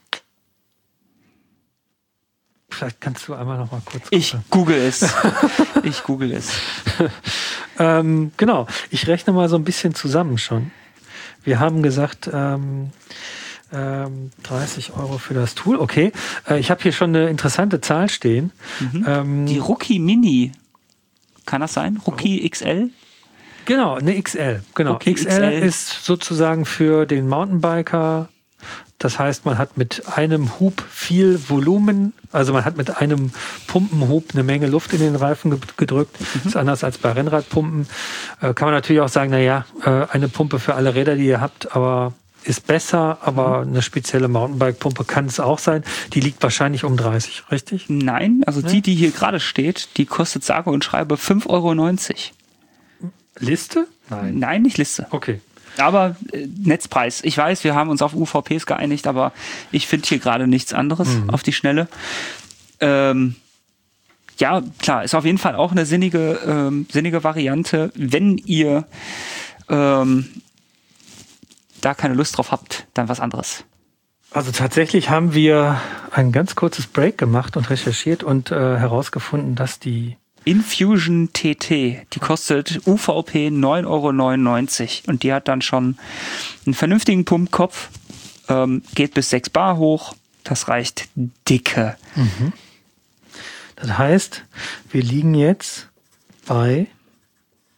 B: Vielleicht kannst du einmal noch mal kurz gucken.
C: Ich google es. Ich google es.
B: ähm, genau. Ich rechne mal so ein bisschen zusammen schon. Wir haben gesagt, ähm, ähm, dreißig Euro für das Tool. Okay. Äh, ich habe hier schon eine interessante Zahl stehen.
C: Mhm. Ähm, Die Rookie Mini. Kann das sein? Rookie X L?
B: Genau, eine X L. Genau. Rookie X L, X L ist sozusagen für den Mountainbiker. Das heißt, man hat mit einem Hub viel Volumen, also man hat mit einem Pumpenhub eine Menge Luft in den Reifen gedrückt. Mhm. Das ist anders als bei Rennradpumpen. Äh, kann man natürlich auch sagen, naja, äh, eine Pumpe für alle Räder, die ihr habt, aber ist besser, aber mhm. eine spezielle Mountainbike-Pumpe kann es auch sein. Die liegt wahrscheinlich um dreißig, richtig?
C: Nein, also die, die hier gerade steht, die kostet sage und schreibe fünf Euro neunzig.
B: Liste?
C: Nein. Nein, nicht Liste.
B: Okay.
C: Aber äh, Netzpreis. Ich weiß, wir haben uns auf U V Ps geeinigt, aber ich finde hier gerade nichts anderes mhm. auf die Schnelle. Ähm, ja, klar, ist auf jeden Fall auch eine sinnige, ähm, sinnige Variante. Wenn ihr ähm, da keine Lust drauf habt, dann was anderes.
B: Also tatsächlich haben wir ein ganz kurzes Break gemacht und recherchiert und äh, herausgefunden, dass die
C: Infusion T T, die kostet U V P neun Euro neunundneunzig und die hat dann schon einen vernünftigen Pumpkopf, ähm, geht bis sechs Bar hoch, das reicht dicke.
B: Mhm. Das heißt, wir liegen jetzt bei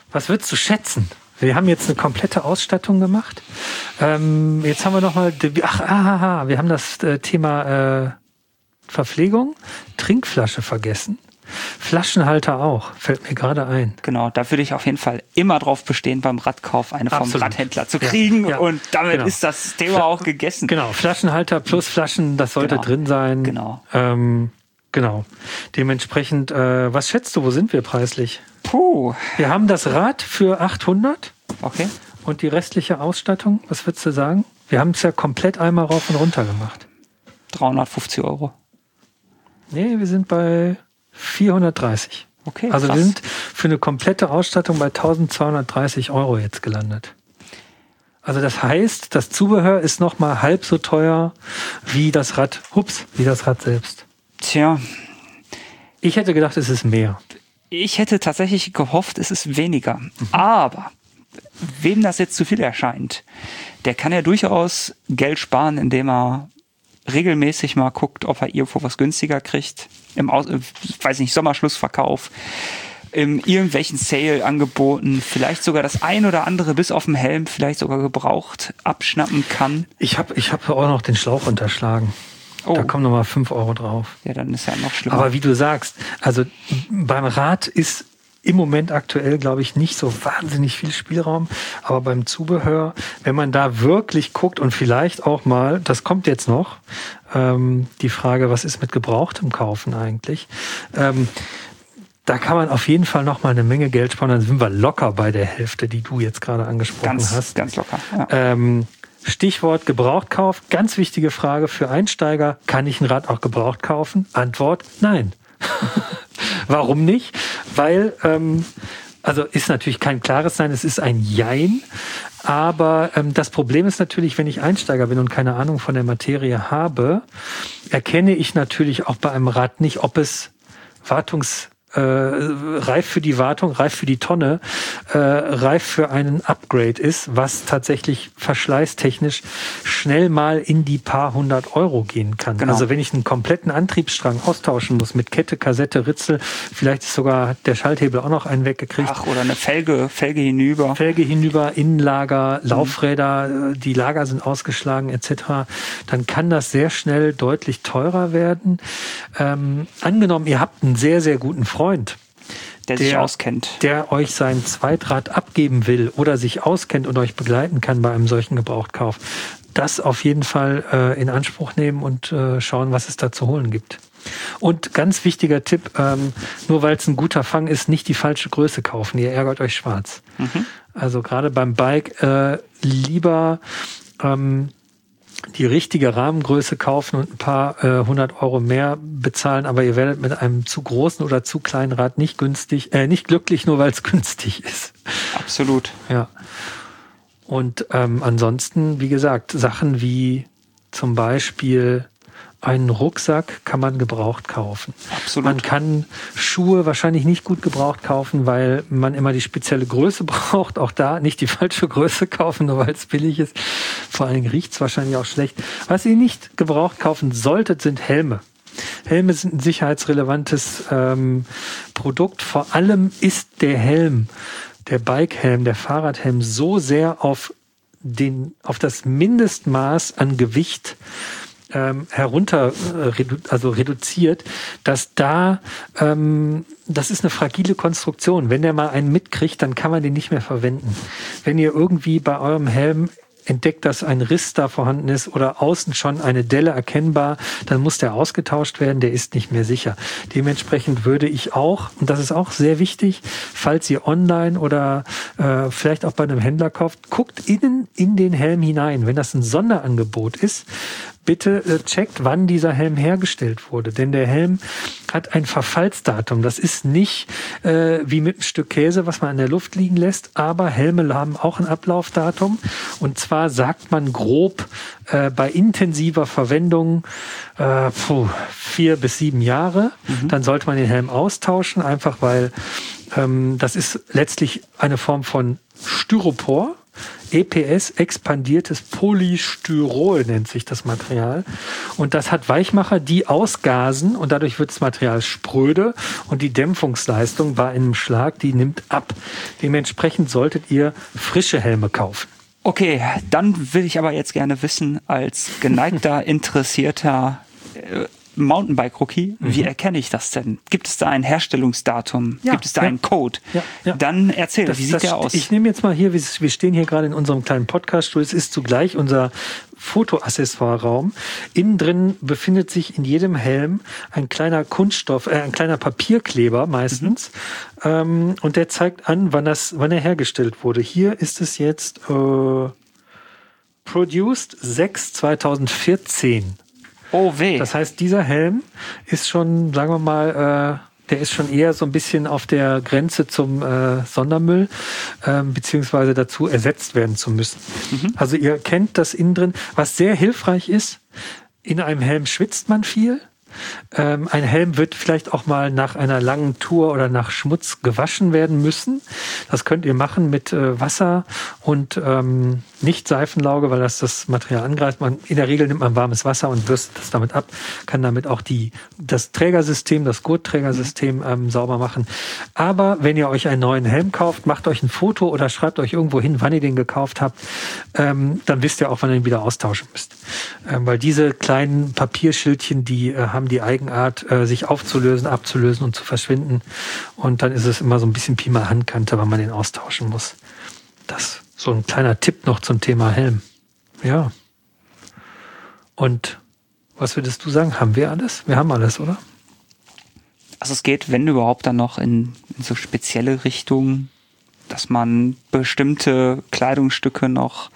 B: Was würdest du schätzen? Wir haben jetzt eine komplette Ausstattung gemacht. Ähm, jetzt haben wir nochmal, ach, aha, wir haben das äh, Thema äh, Verpflegung, Trinkflasche vergessen. Flaschenhalter auch, fällt mir gerade ein.
C: Genau, da würde ich auf jeden Fall immer drauf bestehen, beim Radkauf eine vom
B: Absolut.
C: Radhändler zu kriegen.
B: Ja, ja.
C: Und damit
B: Genau.
C: ist das Thema auch gegessen.
B: Genau, Flaschenhalter plus Flaschen, das sollte
C: Genau.
B: drin sein.
C: Genau.
B: Ähm, genau. Dementsprechend, äh, was schätzt du, wo sind wir preislich?
C: Puh,
B: Wir haben das Rad für achthundert
C: okay.
B: und die restliche Ausstattung, was würdest du sagen? Wir haben es ja komplett einmal rauf und runter gemacht.
C: dreihundertfünfzig Euro.
B: Nee, wir sind bei vierhundertdreißig.
C: Okay,
B: Also
C: krass.
B: wir sind für eine komplette Ausstattung bei eintausendzweihundertdreißig Euro jetzt gelandet. Also das heißt, das Zubehör ist noch mal halb so teuer wie das Rad, hups, wie das Rad selbst.
C: Tja,
B: Ich hätte gedacht, es ist mehr.
C: ich hätte tatsächlich gehofft, es ist weniger. Aber wem das jetzt zu viel erscheint, der kann ja durchaus Geld sparen, indem er regelmäßig mal guckt, ob er irgendwo was günstiger kriegt. Im Aus äh, weiß nicht, Sommerschlussverkauf, in irgendwelchen Sale-Angeboten, vielleicht sogar das ein oder andere bis auf den Helm vielleicht sogar gebraucht abschnappen kann.
B: Ich habe ich hab auch noch den Schlauch unterschlagen.
C: Oh.
B: Da kommen noch mal fünf Euro drauf.
C: Ja, dann ist ja noch schlimmer.
B: Aber wie du sagst, also beim Rad ist im Moment aktuell, glaube ich, nicht so wahnsinnig viel Spielraum. Aber beim Zubehör, wenn man da wirklich guckt und vielleicht auch mal, das kommt jetzt noch, ähm, die Frage, was ist mit gebrauchtem Kaufen eigentlich? Ähm, da kann man auf jeden Fall noch mal eine Menge Geld sparen. Dann sind wir locker bei der Hälfte, die du jetzt gerade angesprochen
C: ganz,
B: hast.
C: ganz locker. Ja.
B: Ähm, Stichwort Gebrauchtkauf, ganz wichtige Frage für Einsteiger. Kann ich ein Rad auch gebraucht kaufen? Antwort, nein. Warum nicht? Weil, ähm, also ist natürlich kein klares Nein, es ist ein Jein. Aber ähm, das Problem ist natürlich, wenn ich Einsteiger bin und keine Ahnung von der Materie habe, erkenne ich natürlich auch bei einem Rad nicht, ob es Wartungs Äh, reif für die Wartung, reif für die Tonne, äh, reif für einen Upgrade ist, was tatsächlich verschleißtechnisch schnell mal in die paar hundert Euro gehen kann.
C: Genau.
B: Also wenn ich einen kompletten Antriebsstrang austauschen muss mit Kette, Kassette, Ritzel, vielleicht ist sogar der Schalthebel auch noch einen weggekriegt.
C: Ach, oder eine Felge, Felge hinüber.
B: Felge hinüber, Innenlager, Laufräder, die Lager sind ausgeschlagen et cetera, dann kann das sehr schnell deutlich teurer werden. Ähm, angenommen, ihr habt einen sehr, sehr guten Freund,
C: Der sich auskennt.
B: der euch sein Zweitrad abgeben will oder sich auskennt und euch begleiten kann bei einem solchen Gebrauchtkauf. Das auf jeden Fall äh, in Anspruch nehmen und äh, schauen, was es da zu holen gibt. Und ganz wichtiger Tipp, ähm, nur weil es ein guter Fang ist, nicht die falsche Größe kaufen. Ihr ärgert euch schwarz. Mhm. Also gerade beim Bike äh, lieber ähm, die richtige Rahmengröße kaufen und ein paar äh, hundert Euro mehr bezahlen, aber ihr werdet mit einem zu großen oder zu kleinen Rad nicht günstig, äh, nicht glücklich, nur weil es günstig ist.
C: Absolut.
B: Ja. Und ähm, ansonsten, wie gesagt, Sachen wie zum Beispiel einen Rucksack kann man gebraucht kaufen.
C: Absolut.
B: Man kann Schuhe wahrscheinlich nicht gut gebraucht kaufen, weil man immer die spezielle Größe braucht. Auch da nicht die falsche Größe kaufen, nur weil es billig ist. Vor allen Dingen riecht es wahrscheinlich auch schlecht. Was ihr nicht gebraucht kaufen solltet, sind Helme. Helme sind ein sicherheitsrelevantes ähm, Produkt. Vor allem ist der Helm, der Bikehelm, der Fahrradhelm so sehr auf den, auf das Mindestmaß an Gewicht ähm, herunter, äh, redu also reduziert, dass da, ähm, das ist eine fragile Konstruktion. Wenn der mal einen mitkriegt, dann kann man den nicht mehr verwenden. Wenn ihr irgendwie bei eurem Helm entdeckt, dass ein Riss da vorhanden ist oder außen schon eine Delle erkennbar, dann muss der ausgetauscht werden, der ist nicht mehr sicher. Dementsprechend würde ich auch, und das ist auch sehr wichtig, falls ihr online oder äh, vielleicht auch bei einem Händler kauft, guckt innen in den Helm hinein. Wenn das ein Sonderangebot ist, bitte äh, checkt, wann dieser Helm hergestellt wurde. Denn der Helm hat ein Verfallsdatum. Das ist nicht äh, wie mit einem Stück Käse, was man in der Luft liegen lässt, aber Helme haben auch ein Ablaufdatum. Und zwar sagt man grob äh, bei intensiver Verwendung äh, puh, vier bis sieben Jahre. Mhm. Dann sollte man den Helm austauschen, einfach weil ähm, das ist letztlich eine Form von Styropor. E P S, expandiertes Polystyrol nennt sich das Material. Und das hat Weichmacher, die ausgasen und dadurch wird das Material spröde und die Dämpfungsleistung bei einem Schlag, die nimmt ab. Dementsprechend solltet ihr frische Helme kaufen.
C: Okay, dann will ich aber jetzt gerne wissen, als geneigter, interessierter äh, Mountainbike-Rookie, mhm. wie erkenne ich das denn? Gibt es da ein Herstellungsdatum?
B: Ja,
C: Gibt es da
B: ja.
C: einen Code?
B: Ja, ja.
C: Dann erzähl,
B: das,
C: wie sieht
B: das,
C: der aus?
B: Ich nehme jetzt mal hier, wir stehen hier gerade in unserem kleinen Podcast-Studio. Es ist zugleich unser Fotoaccessoire-Raum. Innen drin befindet sich in jedem Helm ein kleiner Kunststoff, äh, ein kleiner Papierkleber meistens. Mhm. Ähm, und der zeigt an, wann, das, wann er hergestellt wurde. Hier ist es jetzt äh, Produced sechs zweitausendvierzehn.
C: Oh weh.
B: Das heißt, dieser Helm ist schon, sagen wir mal, äh, der ist schon eher so ein bisschen auf der Grenze zum äh, Sondermüll, äh, beziehungsweise dazu ersetzt werden zu müssen. Mhm. Also ihr kennt das innen drin. Was sehr hilfreich ist, in einem Helm schwitzt man viel. Ähm, ein Helm wird vielleicht auch mal nach einer langen Tour oder nach Schmutz gewaschen werden müssen. Das könnt ihr machen mit äh, Wasser und ähm, nicht Seifenlauge, weil das das Material angreift. Man, in der Regel nimmt man warmes Wasser und bürstet das damit ab, kann damit auch die, das Trägersystem, das Gurtträgersystem ähm, sauber machen. Aber wenn ihr euch einen neuen Helm kauft, macht euch ein Foto oder schreibt euch irgendwo hin, wann ihr den gekauft habt. Ähm, dann wisst ihr auch, wann ihr ihn wieder austauschen müsst. Ähm, weil diese kleinen Papierschildchen, die äh, haben die Eigenart, äh, sich aufzulösen, abzulösen und zu verschwinden. Und dann ist es immer so ein bisschen Pi mal Handkante, weil man den austauschen muss. Das so ein kleiner Tipp noch zum Thema Helm. Ja. Und was würdest du sagen? Haben wir alles? Wir haben alles, oder?
C: Also es geht, wenn überhaupt, dann noch in, in so spezielle Richtungen, dass man bestimmte Kleidungsstücke noch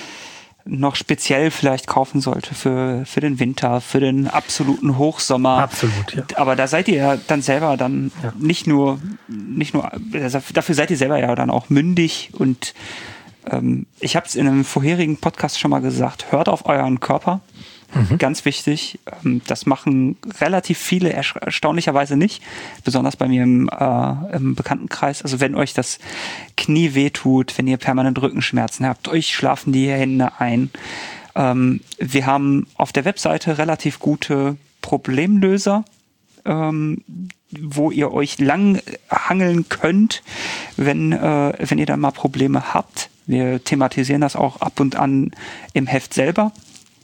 C: noch speziell vielleicht kaufen sollte für, für den Winter, für den absoluten Hochsommer.
B: Absolut, ja.
C: Aber da seid ihr ja dann selber dann ja. nicht nur, nicht nur, dafür seid ihr selber ja dann auch mündig und ähm, ich habe es in einem vorherigen Podcast schon mal gesagt, hört auf euren Körper. Mhm. Ganz wichtig. Das machen relativ viele erstaunlicherweise nicht. Besonders bei mir im, äh, im Bekanntenkreis. Also wenn euch das Knie wehtut, wenn ihr permanent Rückenschmerzen habt, euch schlafen die Hände ein. Ähm, wir haben auf der Webseite relativ gute Problemlöser, ähm, wo ihr euch lang hangeln könnt, wenn, äh, wenn ihr dann mal Probleme habt. Wir thematisieren das auch ab und an im Heft selber.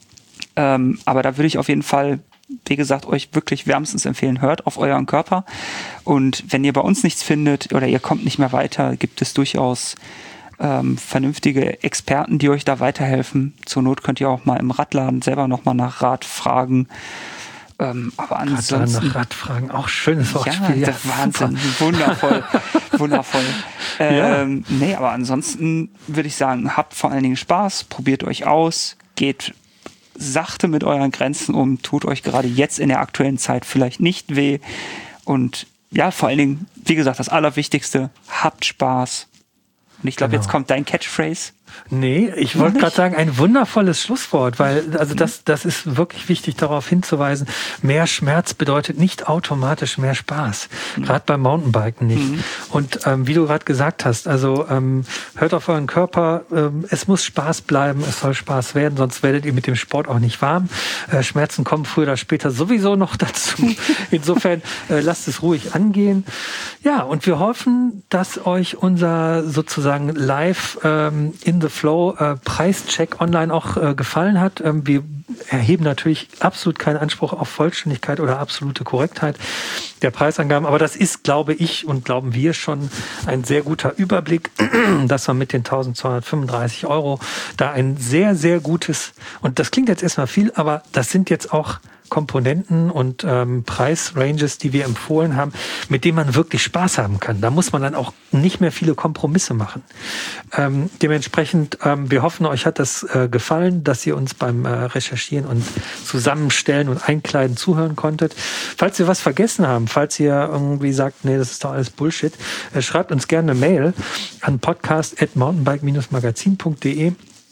C: Ähm, aber da würde ich auf jeden Fall, wie gesagt, euch wirklich wärmstens empfehlen, hört auf euren Körper. Und wenn ihr bei uns nichts findet oder ihr kommt nicht mehr weiter, gibt es durchaus ähm, vernünftige Experten, die euch da weiterhelfen. Zur Not könnt ihr auch mal im Radladen selber nochmal nach Rat fragen. Ähm, aber ansonsten...
B: Radladen nach Rat fragen, auch schönes Wortspiel.
C: Ja, das ja, Wahnsinn, super. Wundervoll, wundervoll. Ähm, ja. Nee, aber ansonsten würde ich sagen, habt vor allen Dingen Spaß, probiert euch aus, geht sachte mit euren Grenzen um, tut euch gerade jetzt in der aktuellen Zeit vielleicht nicht weh und ja, vor allen Dingen, wie gesagt, das Allerwichtigste, habt Spaß. Und ich glaube, genau. Jetzt kommt dein Catchphrase.
B: Nee, ich wollte gerade sagen, ein wundervolles Schlusswort, weil also das, das ist wirklich wichtig, darauf hinzuweisen, mehr Schmerz bedeutet nicht automatisch mehr Spaß, mhm. gerade beim Mountainbiken nicht. Mhm. Und ähm, wie du gerade gesagt hast, also ähm, hört auf euren Körper, ähm, es muss Spaß bleiben, es soll Spaß werden, sonst werdet ihr mit dem Sport auch nicht warm. Äh, Schmerzen kommen früher oder später sowieso noch dazu. Insofern äh, lasst es ruhig angehen. Ja, und wir hoffen, dass euch unser sozusagen live ähm, in the Flow äh, Preischeck online auch äh, gefallen hat. Ähm, wir erheben natürlich absolut keinen Anspruch auf Vollständigkeit oder absolute Korrektheit der Preisangaben, aber das ist, glaube ich und glauben wir schon, ein sehr guter Überblick, dass man mit den eintausendzweihundertfünfunddreißig Euro da ein sehr, sehr gutes, und das klingt jetzt erstmal viel, aber das sind jetzt auch Komponenten und ähm, Preisranges, die wir empfohlen haben, mit denen man wirklich Spaß haben kann. Da muss man dann auch nicht mehr viele Kompromisse machen. Ähm, dementsprechend, ähm, wir hoffen, euch hat das äh, gefallen, dass ihr uns beim äh, Recherchieren und Zusammenstellen und Einkleiden zuhören konntet. Falls wir was vergessen haben, falls ihr irgendwie sagt, nee, das ist doch alles Bullshit, äh, schreibt uns gerne eine Mail an podcast at mountainbike dash magazin punkt de.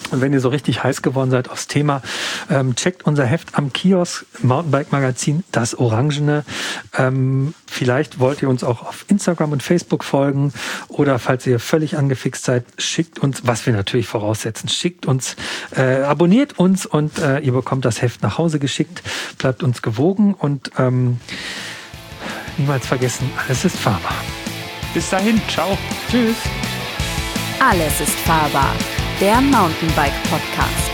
B: Und wenn ihr so richtig heiß geworden seid aufs Thema, ähm, checkt unser Heft am Kiosk, Mountainbike-Magazin, das Orangene. Ähm, vielleicht wollt ihr uns auch auf Instagram und Facebook folgen oder falls ihr völlig angefixt seid, schickt uns, was wir natürlich voraussetzen, schickt uns, äh, abonniert uns und äh, ihr bekommt das Heft nach Hause geschickt. Bleibt uns gewogen und ähm, niemals vergessen, alles ist fahrbar.
C: Bis dahin, ciao.
B: Tschüss.
A: Alles ist fahrbar. Der Mountainbike Podcast.